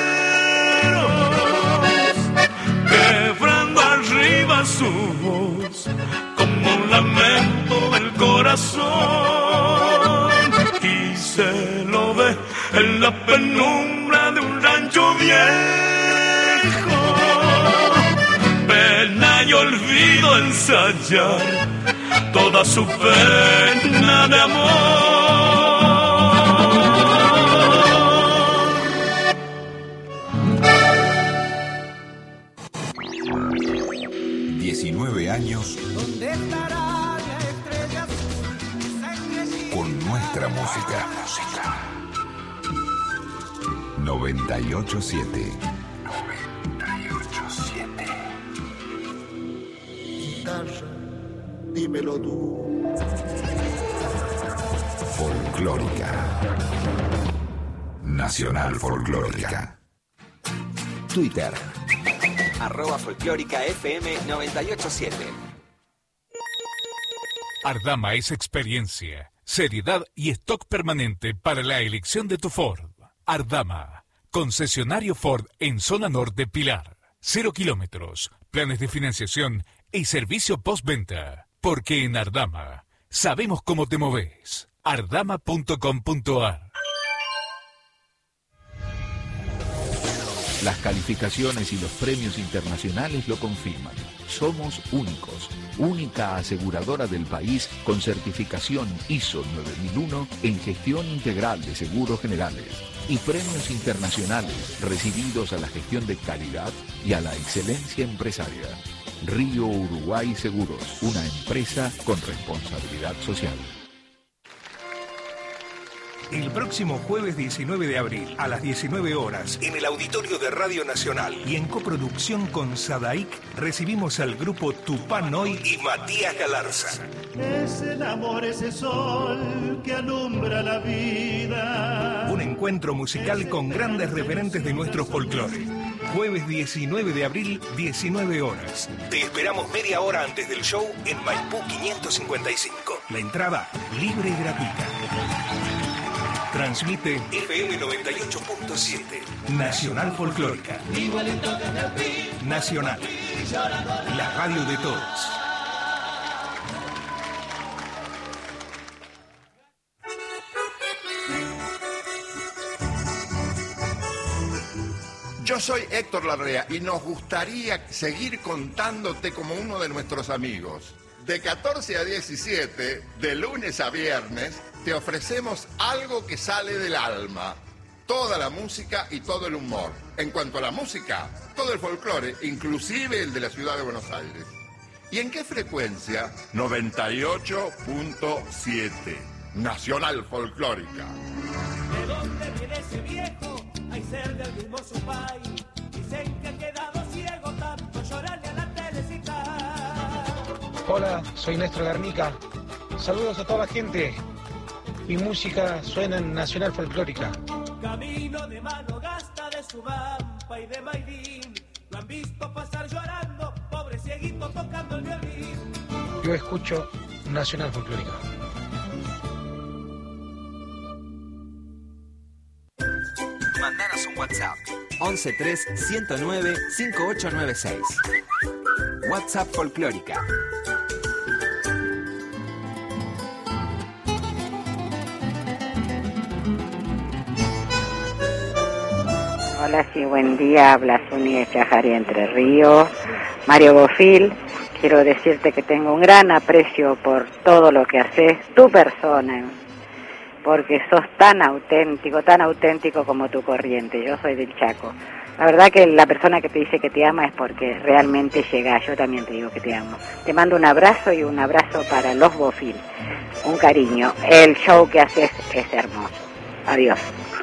quebrando arriba su voz como un lamento del corazón. Y se lo ve en la penumbra de un rancho viejo. Pena y olvido ensayar toda su pena de amor. 19 años con nuestra música. 98.7. Dímelo tú. Folclórica. Nacional Folclórica. Twitter. @folclórica FM 987. Ardama es experiencia, seriedad y stock permanente para la elección de tu Ford. Ardama, concesionario Ford en zona norte Pilar. 0 kilómetros, planes de financiación y servicio postventa. Porque en Ardama sabemos cómo te moves. Ardama.com.ar. Las calificaciones y los premios internacionales lo confirman. Somos únicos, única aseguradora del país con certificación ISO 9001 en gestión integral de seguros generales y premios internacionales recibidos a la gestión de calidad y a la excelencia empresaria. Río Uruguay Seguros, una empresa con responsabilidad social. El próximo jueves 19 de abril a las 19 horas en el Auditorio de Radio Nacional y en coproducción con Sadaic recibimos al grupo Tupanoy y Matías Galarza. Es el amor, ese sol que alumbra la vida. Un encuentro musical con grandes referentes de nuestro folclore. Jueves 19 de abril, 19 horas. Te esperamos media hora antes del show en Maipú 555. La entrada libre y gratuita. Transmite FM 98.7. Nacional Folclórica. Nacional. La radio de todos. Yo soy Héctor Larrea y nos gustaría seguir contándote como uno de nuestros amigos. De 14 a 17, de lunes a viernes, te ofrecemos algo que sale del alma. Toda la música y todo el humor. En cuanto a la música, todo el folclore, inclusive el de la ciudad de Buenos Aires. ¿Y en qué frecuencia? 98.7. Nacional Folclórica. ¿De dónde viene ese viejo? Hay ser del mismo su país. Dicen que ha quedado ciego, tanto llorarle a la telecita. Hola, soy Néstor Garnica. Saludos a toda la gente. Mi música suena en Nacional Folclórica. Camino de mano gasta de su vampa y de Maidín. Lo han visto pasar llorando, pobre cieguito tocando el violín. Yo escucho Nacional Folclórica. Mandanos un WhatsApp 113 109 5896. WhatsApp Folclórica. Hola, sí, buen día. Habla Zuni de Chajarí, Entre Ríos. Mario Bofil, quiero decirte que tengo un gran aprecio por todo lo que haces, tu persona, porque sos tan auténtico como tu corriente. Yo soy del Chaco. La verdad que la persona que te dice que te ama es porque realmente llega. Yo también te digo que te amo. Te mando un abrazo y un abrazo para los Bofil. Un cariño. El show que haces es hermoso. Adiós.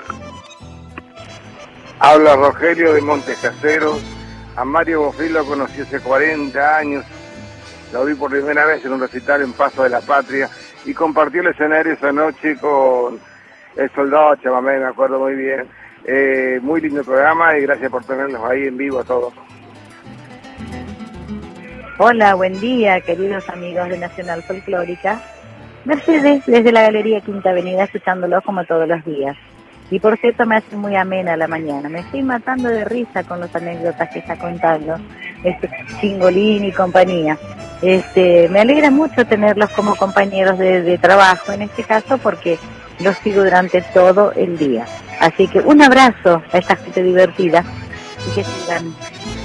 Habla Rogelio de Montecaseros. A Mario Bofil lo conocí hace 40 años. Lo vi por primera vez en un recital en Paso de la Patria y compartió el escenario esa noche con el Soldado Chamamé, me acuerdo muy bien. Muy lindo programa y gracias por tenerlos ahí en vivo a todos. Hola, buen día, queridos amigos de Nacional Folclórica. Mercedes, desde la Galería Quinta Avenida, escuchándolos como todos los días. Y por cierto, me hace muy amena la mañana. Me estoy matando de risa con las anécdotas que está contando Chingolín y compañía. Me alegra mucho tenerlos como compañeros de trabajo, en este caso, porque los sigo durante todo el día. Así que un abrazo a esta gente divertida y que sigan.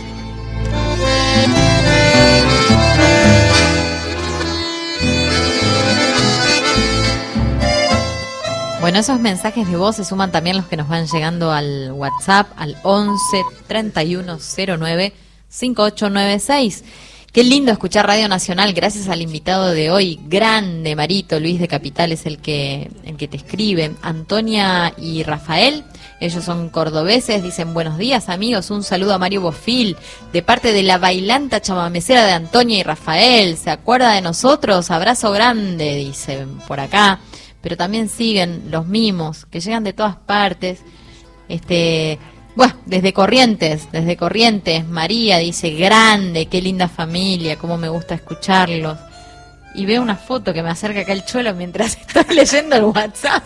Bueno, esos mensajes de voz se suman también los que nos van llegando al WhatsApp, al 11 31 09 5896. Qué lindo escuchar Radio Nacional, gracias al invitado de hoy, grande Marito, Luis de Capital es el que te escribe. Antonia y Rafael, ellos son cordobeses, dicen buenos días amigos, un saludo a Mario Bofil, de parte de la bailanta chamamecera de Antonia y Rafael, ¿se acuerda de nosotros? Abrazo grande, dicen por acá. Pero también siguen los mimos que llegan de todas partes. Bueno, desde Corrientes, María dice, grande, qué linda familia, cómo me gusta escucharlos. Y veo una foto que me acerca acá el Cholo mientras estoy leyendo el WhatsApp.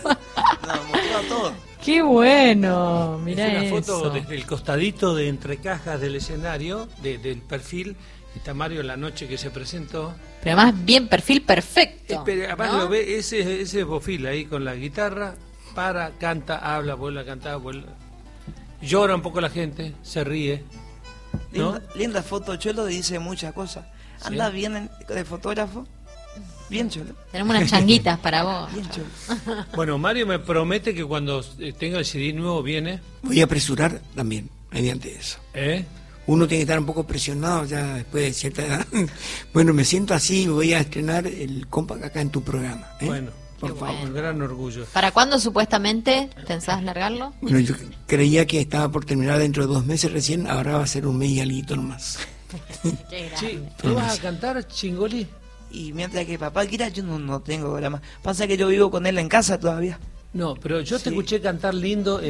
Todo. Qué bueno, mirá es una eso. foto desde el costadito de entre cajas del escenario, del perfil. Está Mario la noche que se presentó. Pero además bien perfil perfecto. Pero además ¿no? lo ve, ese Bofil ahí con la guitarra, canta, habla, vuelve a cantar, llora un poco la gente, se ríe. ¿No? Linda foto, Cholo, dice muchas cosas. Anda ¿Sí? bien de fotógrafo. Bien, Cholo. Tenemos unas changuitas para vos. Bien, Cholo. Bueno, Mario me promete que cuando tenga el CD nuevo viene. Voy a apresurar también, mediante eso. Uno tiene que estar un poco presionado ya después de cierta edad. Bueno, me siento así, voy a estrenar el compact acá en tu programa. Bueno, por favor. Un gran orgullo. ¿Para cuándo supuestamente pensás largarlo? Bueno, yo creía que estaba por terminar dentro de 2 meses recién, ahora va a ser un mes y algo nomás. Sí, ¿tú vas a cantar, Chingoli? Y mientras que papá quiera, yo no tengo drama. Pasa que yo vivo con él en casa todavía. No, pero yo te escuché cantar lindo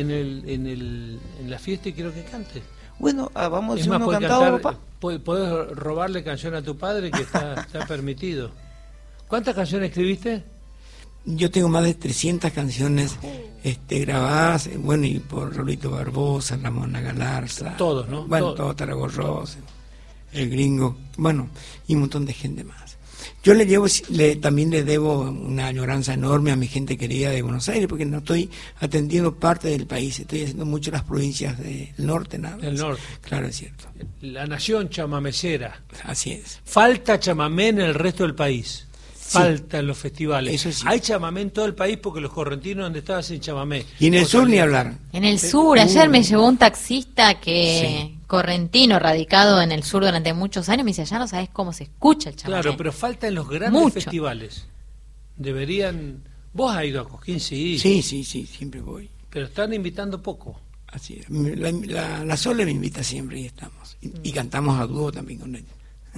en la fiesta y quiero que cantes. Bueno, vamos a es hacer más, uno podés cantado, cantar, papá. Podés robarle canción a tu padre que está permitido. ¿Cuántas canciones escribiste? Yo tengo más de 300 canciones grabadas, bueno, y por Rolito Barbosa, Ramona Galarza. Todos, ¿no? Bueno, todo Tarago Ross, el Gringo, bueno, y un montón de gente más. Yo también le debo una añoranza enorme a mi gente querida de Buenos Aires, porque no estoy atendiendo parte del país, estoy haciendo mucho las provincias del norte, nada más. Del norte. Claro, es cierto. La nación chamamecera. Así es. Falta chamamé en el resto del país. Sí. Falta en los festivales. Eso sí. Hay chamamé en todo el país porque los correntinos donde estaban sin chamamé. Y en el sur ni hablar. En el sur, ayer me llevó un taxista que correntino, radicado en el sur durante muchos años, me dice, ya no sabes cómo se escucha el chamamé. Claro, pero falta en los grandes Mucho. festivales. Deberían... ¿Vos has ido a Cosquín? Sí. Sí, siempre voy. Pero están invitando poco. Así es. La Sole me invita siempre y estamos. Y cantamos a dúo también con ella.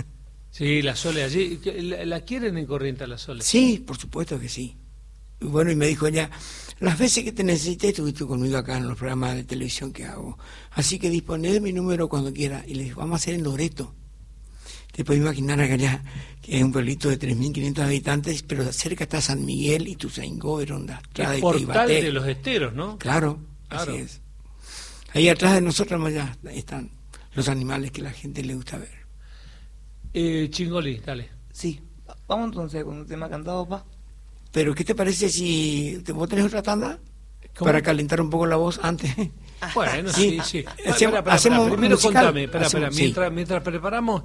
Sí, la Sole allí. ¿La quieren en Corrientes a la Sole? Sí, por supuesto que sí. Y bueno, y me dijo ella, las veces que te necesité estuviste conmigo acá en los programas de televisión que hago. Así que disponé de mi número cuando quiera. Y le dije, vamos a hacer en Loreto. Te puedes imaginar acá allá, que es un pueblito de 3.500 habitantes, pero cerca está San Miguel y Tuzaingó, Eronda, Estrada El y portal Teibaté. de los esteros, ¿no? Claro, así es. Ahí atrás de nosotros ya están los animales que a la gente le gusta ver. Chingoli, dale. Sí, vamos entonces con un tema cantado, pa. Pero ¿qué te parece si vos tenés otra tanda? ¿Cómo? Para calentar un poco la voz antes. Bueno, sí. Hacemos Primero musical. contame, espera. Sí. Mientras preparamos,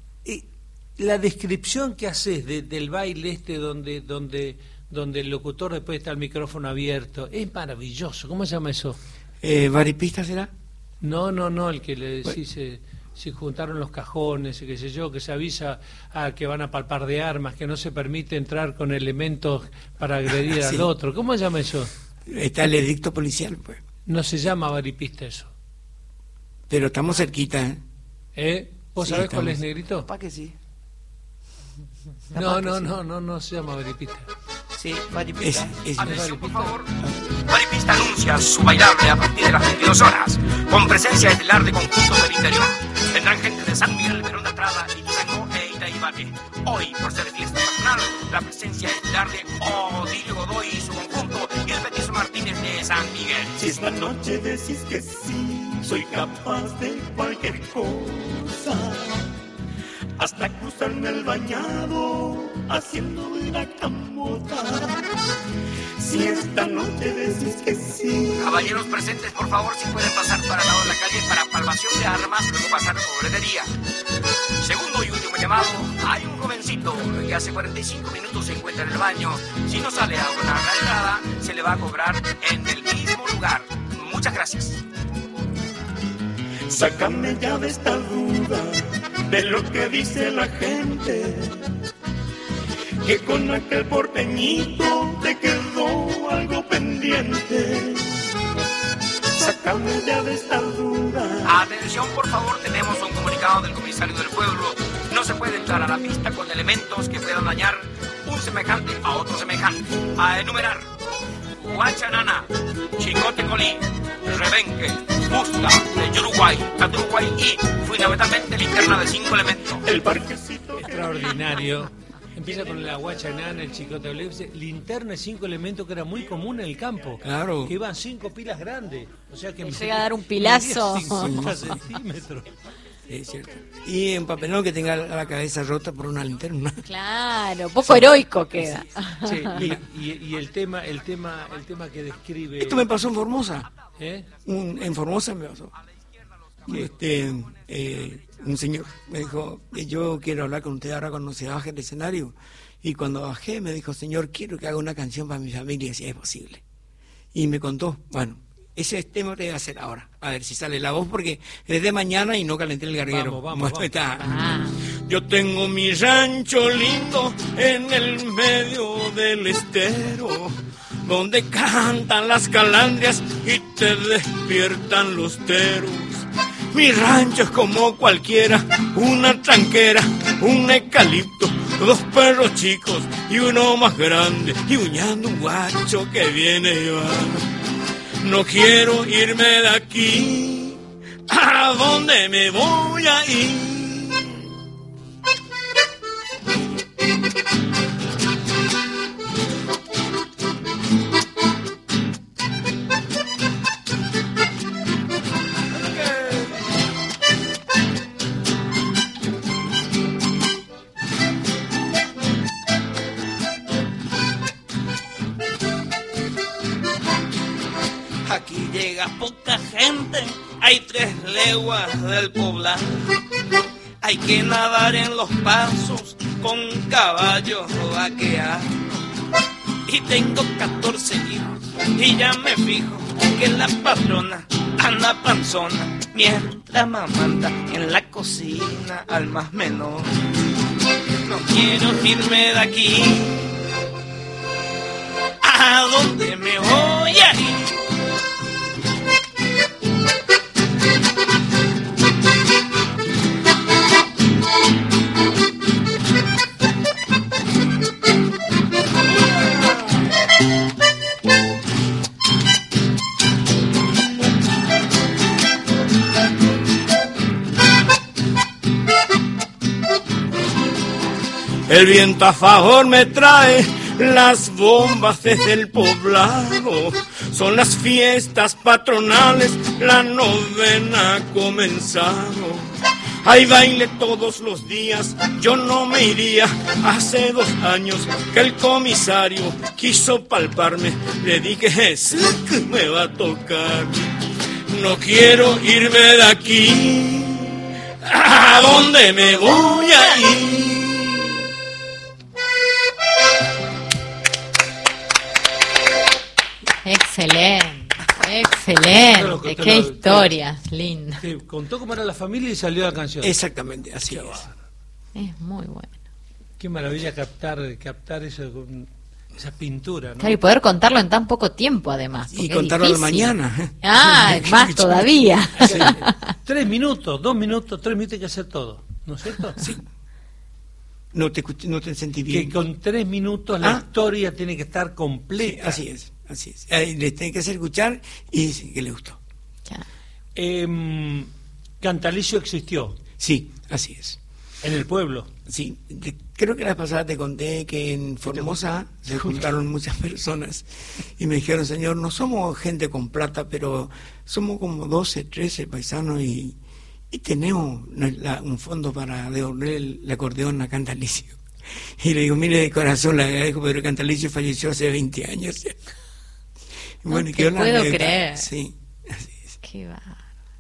la descripción que haces del baile donde el locutor después está el micrófono abierto, es maravilloso. ¿Cómo se llama eso? ¿Varipista será? No, el que le decís... Si juntaron los cajones, qué sé yo, que se avisa que van a palpar de armas, que no se permite entrar con elementos para agredir al otro. ¿Cómo se llama eso? Está el edicto policial, pues. No se llama varipista eso. Pero estamos cerquita, ¿Vos sabés cuál es, Negrito? Capaz que sí. No se llama varipista. Sí, varipista. Atención, por favor. Varipista anuncia su bailable a partir de las 22 horas, con presencia estelar de conjuntos del interior. Vendrán gente de San Miguel, Perón de Estrada, Ituzaingó e Itaibate. Hoy, por ser fiesta patronal, la presencia estelar de Odilio Godoy y su conjunto y el Petiso Martínez de San Miguel. Si esta noche decís que sí, soy capaz de cualquier cosa, hasta cruzarme el bañado haciendo una camota. Si esta noche decís que sí. Caballeros presentes, por favor, si pueden pasar para el lado de la calle para palmación de armas, luego pasar por herrería. Segundo y último llamado, hay un jovencito que hace 45 minutos se encuentra en el baño. Si no sale a abonar la entrada, se le va a cobrar en el mismo lugar. Muchas gracias. Sácame ya de esta duda de lo que dice la gente, que con aquel porteñito te quedó algo pendiente. Sácame ya de esta duda. Atención, por favor, tenemos un comunicado del comisario del pueblo. No se puede entrar a la pista con elementos que puedan dañar un semejante a otro semejante. A enumerar: Guachanana, Chicote Colí, Rebenque, Busta, de Uruguay, Caturuguay y fundamentalmente linterna de 5 elementos. El parquecito extraordinario. Empieza con la guachanana, el chicote Colí, linterna de 5 elementos que era muy común en el campo. Claro. Que iban 5 pilas grandes. O sea que llega a dar un pilazo. 50 centímetros. Es cierto. Y en papelón que tenga la cabeza rota por una linterna. Claro, poco heroico queda. Sí, y el tema que describe. Esto me pasó en Formosa. ¿Eh? En Formosa me pasó. Un señor me dijo: yo quiero hablar con usted ahora cuando se baje del escenario. Y cuando bajé me dijo: señor, quiero que haga una canción para mi familia, si es posible. Y me contó, bueno, ese tema te voy a hacer ahora, a ver si sale la voz, porque es de mañana y no calenté el garguero. Vamos. Yo tengo mi rancho lindo en el medio del estero, donde cantan las calandrias y te despiertan los teros. Mi rancho es como cualquiera, una tranquera, un eucalipto, 2 perros chicos y uno más grande, y un guacho que viene y va. No quiero irme de aquí, ¿a dónde me voy a ir? Aquí llega poca gente, hay 3 leguas del poblado. Hay que nadar en los pasos con caballos vaqueados. Y tengo 14 hijos y ya me fijo que la patrona anda panzona, mientras mamá anda en la cocina al más menor. No quiero irme de aquí, ¿a dónde me voy a ir? El viento a favor me trae las bombas desde el poblado. Son las fiestas patronales, la novena ha comenzado. Hay baile todos los días, yo no me iría. Hace 2 años que el comisario quiso palparme, le dije: sí, que me va a tocar. No quiero irme de aquí, ¿a dónde me voy a ir? Excelente, qué historias lindas. Contó cómo era la familia y salió la canción. Exactamente, así es. Es muy bueno. Qué maravilla captar eso, esa pintura, ¿no? Claro, y poder contarlo en tan poco tiempo, además. Y contarlo de mañana. Más todavía. Sí. 3 minutos, 2 minutos, 3 minutos hay que hacer todo, ¿no es cierto? Sí. No te sentí bien. Que con 3 minutos la historia tiene que estar completa. Sí, así es. Le tiene que hacer escuchar y decir que le gustó. Cantalicio existió. Sí, así es. En el pueblo. Sí, creo que la vez pasada te conté que en Formosa se juntaron muchas personas y me dijeron: señor, no somos gente con plata, pero somos como 12, 13 paisanos y tenemos un fondo para devolver el acordeón a Cantalicio. Y le digo, mire, de corazón, le agradezco, Pedro Cantalicio falleció hace 20 años. No Bueno, te quedó la puedo anécdota. creer. Sí, así es. Qué bárbaro.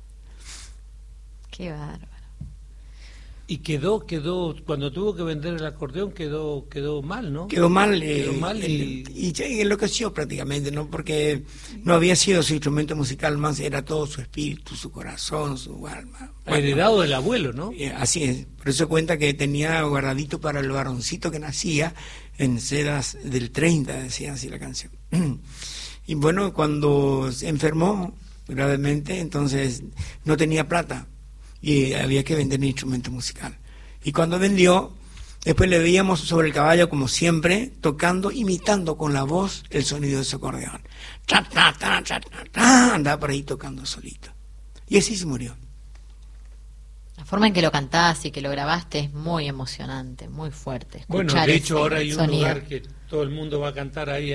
Qué bárbaro. Y quedó, cuando tuvo que vender el acordeón, quedó mal, ¿no? Quedó mal, Quedó mal y ya enloqueció prácticamente, ¿no? Porque no había sido su instrumento musical, más era todo su espíritu, su corazón, su alma. Heredado del abuelo, ¿no? Así es, por eso cuenta que tenía guardadito para el varoncito que nacía en sedas del 30, decía así la canción. Y bueno, cuando se enfermó gravemente, entonces no tenía plata y había que vender un instrumento musical. Y cuando vendió, después le veíamos sobre el caballo, como siempre, tocando, imitando con la voz el sonido de su acordeón. Andaba por ahí tocando solito. Y así se murió. La forma en que lo cantás y que lo grabaste es muy emocionante, muy fuerte. Bueno, Escuchar de hecho ese ahora hay un sonido. lugar que todo el mundo va a cantar ahí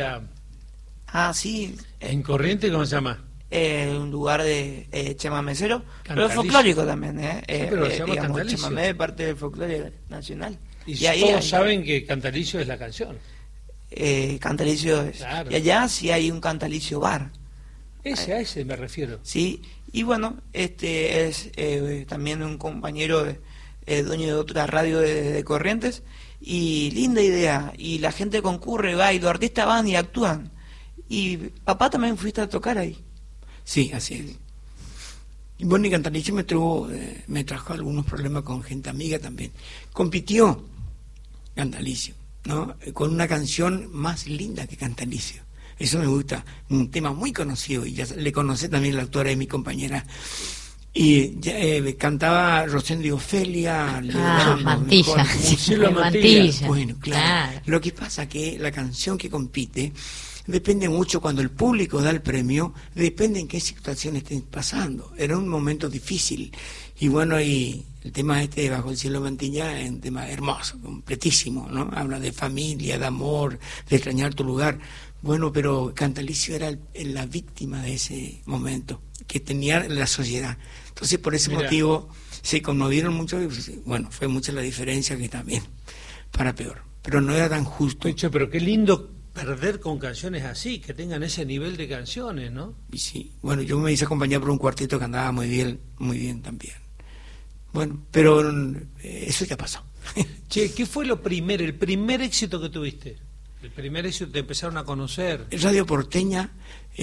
sí. en Corrientes, ¿cómo se llama? Un lugar de chamamecero, pero Cantalicio. folclórico también, Sí, pero se llama digamos, Cantalicio. chamamé de parte del folclore nacional. Y ahí todos hay- saben que Cantalicio es la canción. Cantalicio es. Claro. Y allá sí hay un Cantalicio bar. A ese me refiero. Sí, y bueno, es también un compañero dueño de otra radio de Corrientes, y linda idea, y la gente concurre, va, y los artistas van y actúan. Y papá también fuiste a tocar ahí. Sí, así es. Y bueno, y Cantalicio me trajo algunos problemas con gente amiga también. Compitió Cantalicio, ¿no? Con una canción más linda que Cantalicio. Eso me gusta, un tema muy conocido, y ya le conocí también la autora de mi compañera. Y ya, cantaba Rosendo y Ofelia, Mantilla, sí, de Mantilla. Bueno, claro. Claro. Lo que pasa que la canción que compite depende mucho cuando el público da el premio, depende en qué situación estén pasando. Era un momento difícil. Y bueno, y el tema Bajo el cielo de Mantilla es un tema hermoso, completísimo, ¿no? Habla de familia, de amor, de extrañar tu lugar. Bueno, pero Cantalicio era la víctima de ese momento que tenía la sociedad. Entonces, por ese Mira. motivo se conmovieron mucho, y bueno, fue mucha la diferencia que también, para peor. Pero no era tan justo. Che, pero qué lindo perder con canciones así, que tengan ese nivel de canciones, ¿no? Y sí, bueno, yo me hice acompañar por un cuarteto que andaba muy bien también. Bueno, pero eso ya pasó. Che, ¿qué fue el primer éxito que tuviste? El primer éxito te empezaron a conocer. Radio Porteña,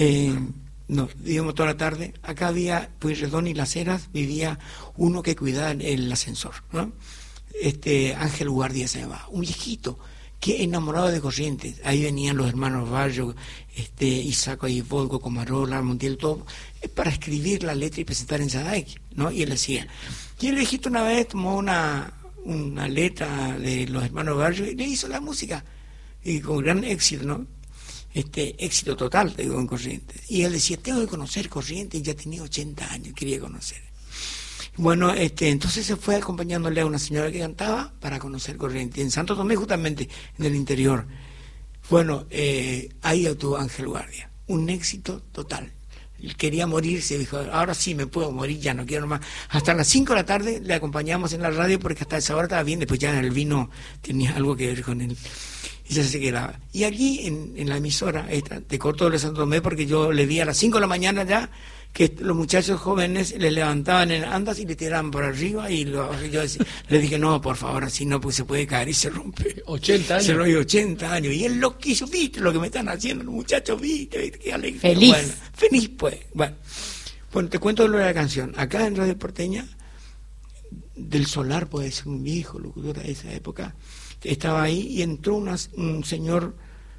digamos toda la tarde, acá había Pueyrredón y Las Heras, vivía uno que cuidaba el ascensor, ¿no? Ángel Guardia se llamaba, un viejito que enamorado de Corrientes. Ahí venían los hermanos Barrio, Isaac Volgo, Comarola, Montiel, todo, para escribir la letra y presentar en Sadaic, ¿no? Y él decía. Y el viejito una vez tomó una letra de los hermanos Barrio y le hizo la música, y con gran éxito, ¿no? Éxito total, digo, en Corrientes. Y él decía, tengo que conocer Corrientes, ya tenía 80 años, quería conocer. Bueno, entonces se fue acompañándole a una señora que cantaba para conocer Corrientes, en Santo Tomé, justamente, en el interior. Bueno, ahí actuó Ángel Guardia, un éxito total. Él quería morirse, dijo, ahora sí me puedo morir, ya no quiero más. Hasta las 5 de la tarde le acompañamos en la radio, porque hasta esa hora estaba bien, después ya el vino tenía algo que ver con él. Y ya se quedaba. Y allí, en la emisora, de Corto de Santo Tomé, porque yo le vi a las 5 de la mañana ya, que los muchachos jóvenes le levantaban en andas y le tiraban por arriba, y yo le dije, no, por favor, así no, pues se puede caer y se rompe. 80 años. Se rompe 80 años. Y él lo quiso, viste lo que me están haciendo los muchachos, viste, qué alegría. Feliz. Bueno, feliz pues. Bueno, te cuento lo de la canción. Acá en Radio Porteña, del Solar, puede ser un viejo locutor de esa época, estaba ahí y entró un señor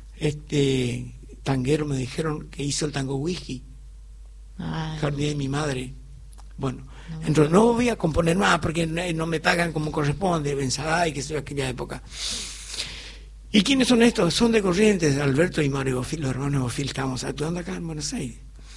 tanguero, me dijeron, que hizo el tango whisky. Jardín de mi madre. Bueno, entonces no voy a componer más porque no me pagan como corresponde, Benzada y que sea aquella época. ¿Y quiénes son estos? Son de Corrientes, Alberto y Mario Bofil, los hermanos Bofil, estábamos actuando acá en Buenos Aires.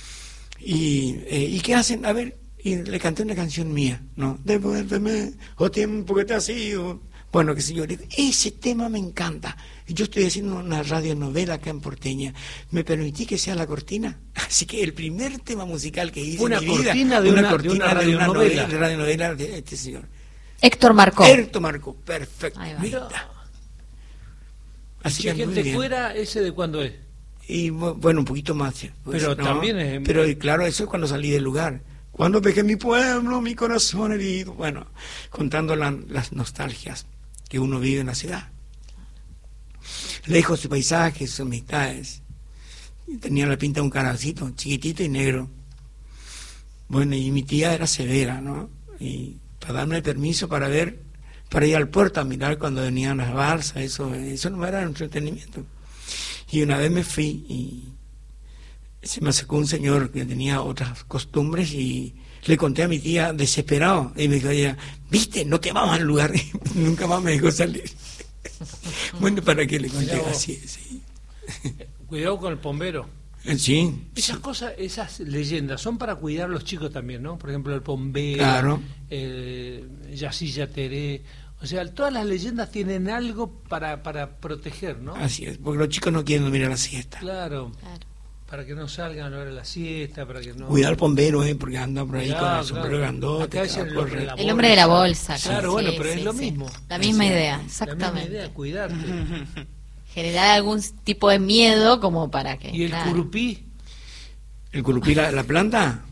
¿Y qué hacen? A ver, y le canté una canción mía, ¿no? Devuélveme, o tiempo que te has ido. Bueno, qué sé yo, ese tema me encanta. Yo estoy haciendo una radionovela acá en Porteña. ¿Me permití que sea la cortina? Así que el primer tema musical que hice Una en mi vida, cortina de una radionovela. radionovela de este señor. Héctor Marcó. Héctor Marcó, perfecto. Ahí va. Mira. Así que muy Gente bien. Fuera, ¿ese de cuándo es? Y bueno, un poquito más. Pues, Pero también es... Pero claro, eso es cuando salí del lugar. Cuando dejé mi pueblo, mi corazón herido. Bueno, contando las nostalgias que uno vive en la ciudad. Lejos de paisajes, sus amistades. Tenía la pinta de un caracito, chiquitito y negro. Bueno, y mi tía era severa, ¿no? Y para darme el permiso para ir al puerto a mirar cuando venían las balsas, eso no era un entretenimiento. Y una vez me fui y se me acercó un señor que tenía otras costumbres y le conté a mi tía desesperado y me dijo ella, viste, no te vamos al lugar. Nunca más me dejó salir. Bueno, para que le conté así, sí. Cuidado con el pombero. Sí. Esas cosas, esas leyendas son para cuidar a los chicos también, ¿no? Por ejemplo, el pombero, claro. Yací Yateré. O sea, todas las leyendas tienen algo para proteger, ¿no? Así es, porque los chicos no quieren dormir a la siesta. Claro. Para que no salgan a la hora de la siesta, para que no... Cuidar al bombero, porque anda por ahí Claro, con el sombrero grandote. Acá es el hombre de la bolsa. Claro, bueno, pero sí, es lo sí. mismo. La misma idea, exactamente. La misma idea, cuidarte. Generar algún tipo de miedo como para que... ¿Y el curupí? ¿El curupí la planta?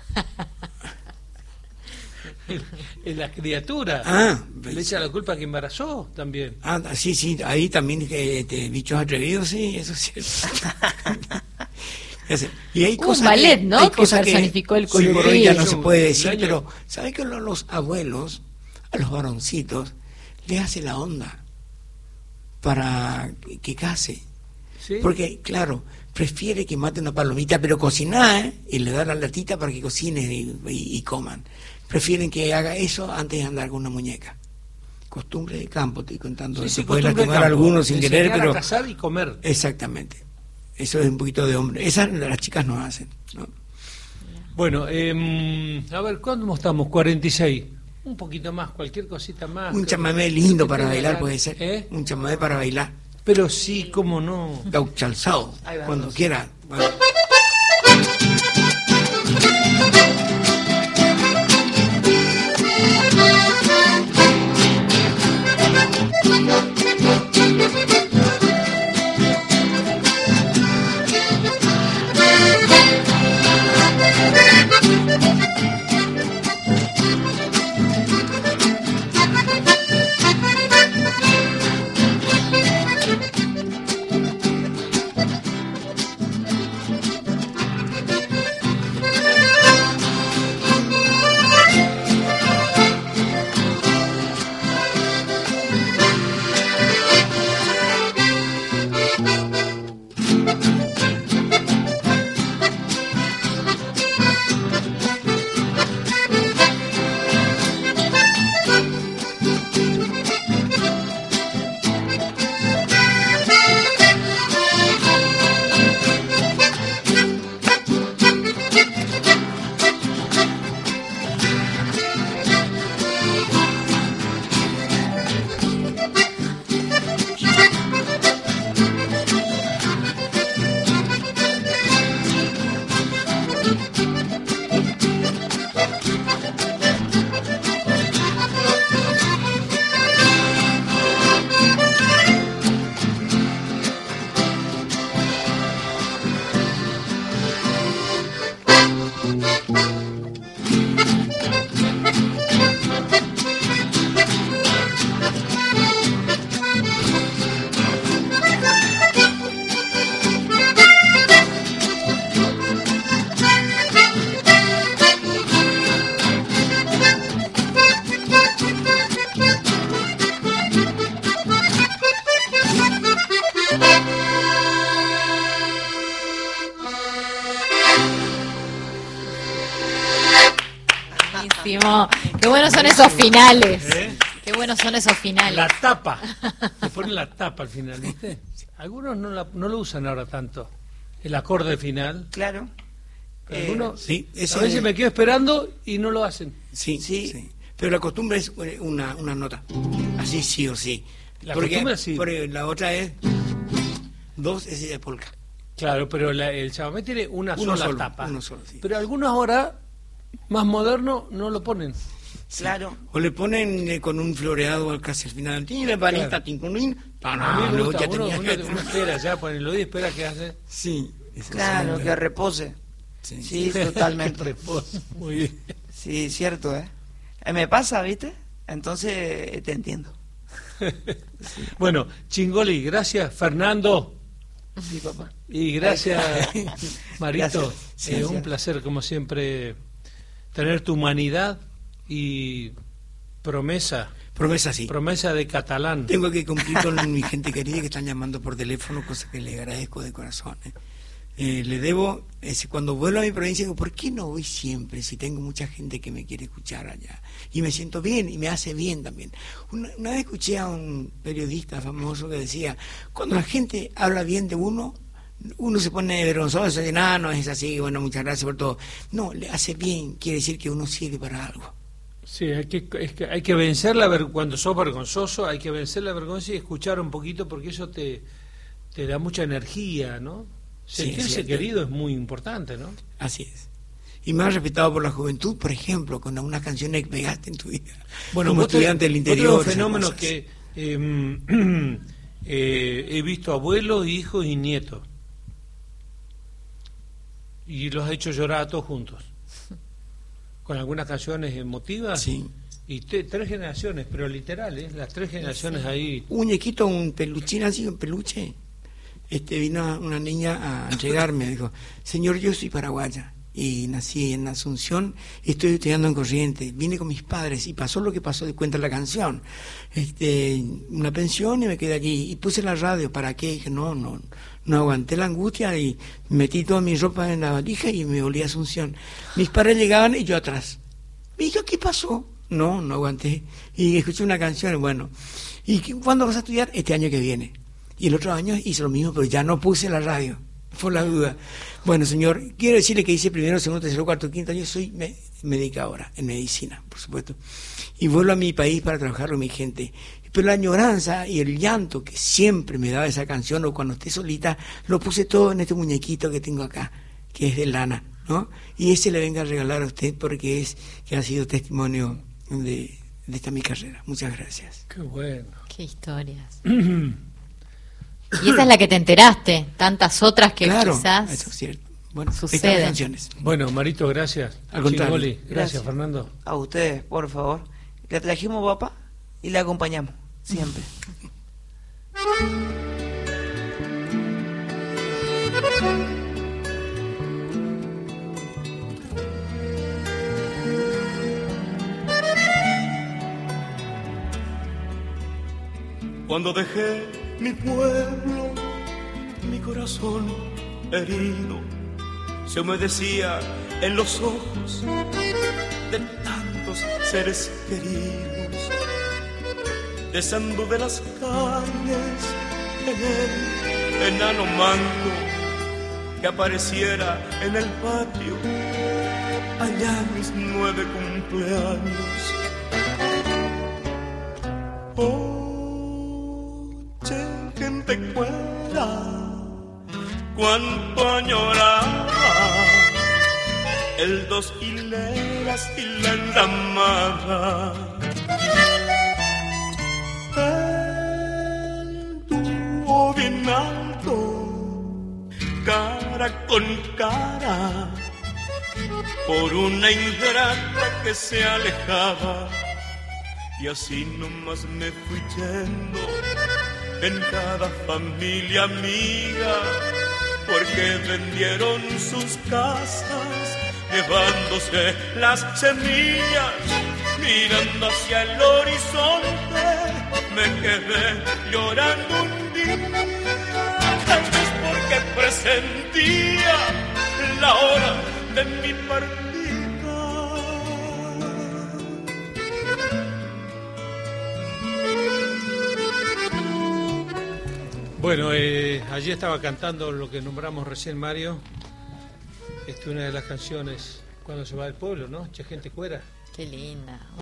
Es la criatura. Le echa la culpa a que embarazó también. Sí, ahí también bichos atrevidos, sí, eso es cierto. Y hay cosas ballet, ¿no? Hay que cosas personificó el hoy por colibrí. hoy ya no se puede decir, pero ¿sabes que los abuelos, a los varoncitos, les hace la onda para que case? ¿Sí? Porque, claro, prefiere que mate una palomita, pero cocinar, y le da la latita para que cocinen y coman. Prefieren que haga eso antes de andar con una muñeca. Costumbre de campo, estoy contando. Sí, Se puede lastimar a algunos sin querer, pero... a cazar y comer. Exactamente. Eso es un poquito de hombre. Esas las chicas no hacen, ¿no? Bueno, a ver, ¿cuándo estamos? 46. Un poquito más, cualquier cosita más. Un chamamé lindo para bailar puede ser. Un chamamé para bailar. Pero sí, cómo no. Gauchalzao, cuando quiera. Bueno. Qué buenos son esos finales. Qué buenos son esos finales. La tapa. Le ponen la tapa al final, ¿viste? Algunos no lo usan ahora tanto. El acorde final. Claro. Algunos, sí, a veces me quedo esperando y no lo hacen. Sí. Pero la costumbre es una nota. Así sí o sí. La costumbre sí. Porque la otra es dos es de polka. Claro, pero el chamamé tiene una sola tapa. Uno solo, sí. Pero algunos ahora, más modernos, no lo ponen. Claro. O le ponen con un floreado casi al final. Tiene panita, Claro. tincunín. A mí me gusta, ya uno tenía que... espera ya, ponelo y espera que hace. Sí. Claro, que repose. Sí, totalmente. Repose, muy bien. Sí, cierto, ¿eh? Me pasa, ¿viste? Entonces te entiendo. Bueno, Chingoli, gracias, Fernando. Sí, papá. Y gracias, Marito. Gracias. Sí, Un placer, como siempre, tener tu humanidad y promesa. Promesa, sí. Promesa de catalán. Tengo que cumplir con mi gente querida que están llamando por teléfono, cosa que le agradezco de corazón. Le debo, cuando vuelvo a mi provincia, digo, ¿por qué no voy siempre si tengo mucha gente que me quiere escuchar allá? Y me siento bien y me hace bien también. Una vez escuché a un periodista famoso que decía, cuando la gente habla bien de uno se pone vergonzoso, dice, no es así, bueno, muchas gracias por todo. No, le hace bien, quiere decir que uno sirve para algo. Sí, hay que vencer cuando sos vergonzoso, hay que vencer la vergüenza y escuchar un poquito porque eso te da mucha energía, ¿no? Sentirse querido es muy importante, ¿no? Así es. Y más respetado por la juventud, por ejemplo, con algunas canciones que pegaste en tu vida. Bueno, como estudiante del interior. Otro fenómeno que he visto abuelos, hijos y nietos. Y los he hecho llorar a todos juntos. Con algunas canciones emotivas. Sí. Y 3 generaciones, pero literales, las 3 generaciones ahí. Un muñequito, un peluchín así, un peluche. Vino una niña a entregarme, dijo, señor, yo soy paraguaya y nací en Asunción y estoy estudiando en Corrientes, vine con mis padres y pasó lo que pasó, de cuenta la canción, una pensión y me quedé allí y puse la radio, ¿para qué? Dije, no aguanté la angustia y metí toda mi ropa en la valija y me volví a Asunción. Mis padres llegaban y yo atrás. Me dijo, ¿qué pasó? No aguanté y escuché una canción, bueno, ¿y cuándo vas a estudiar? Este año que viene. Y el otro año hice lo mismo, pero ya no puse la radio, por la duda. Bueno, señor, quiero decirle que hice primero, segundo, tercero, cuarto, quinto año, soy médica ahora, en medicina, por supuesto. Y vuelvo a mi país para trabajar con mi gente. Pero la añoranza y el llanto que siempre me daba esa canción, o cuando esté solita, lo puse todo en este muñequito que tengo acá, que es de lana, ¿no? Y ese le venga a regalar a usted porque que ha sido testimonio de esta mi carrera. Muchas gracias. Qué bueno. Qué historias. Y esa es la que te enteraste, tantas otras que quizás eso es cierto. Bueno, suceden. Canciones. Bueno, Marito, gracias. Al contrario. Chingoli, gracias, Fernando. A ustedes, por favor. Le trajimos papá y le acompañamos, siempre. Cuando dejé mi pueblo, mi corazón herido se humedecía en los ojos de tantos seres queridos, deseando de las calles en el enano manto que apareciera en el patio allá mis 9 cumpleaños. Gente cuera, cuánto añoraba el 2 hileras y la enramada. El dúo bien alto, cara con cara, por una ingrata que se alejaba. Y así nomás me fui yendo en cada familia amiga, porque vendieron sus casas, llevándose las semillas, mirando hacia el horizonte, me quedé llorando un día, tal vez porque presentía la hora de mi partida. Bueno, allí estaba cantando lo que nombramos recién, Mario. Una de las canciones, Cuando se va del pueblo, ¿no? Che, gente cuera. Qué linda.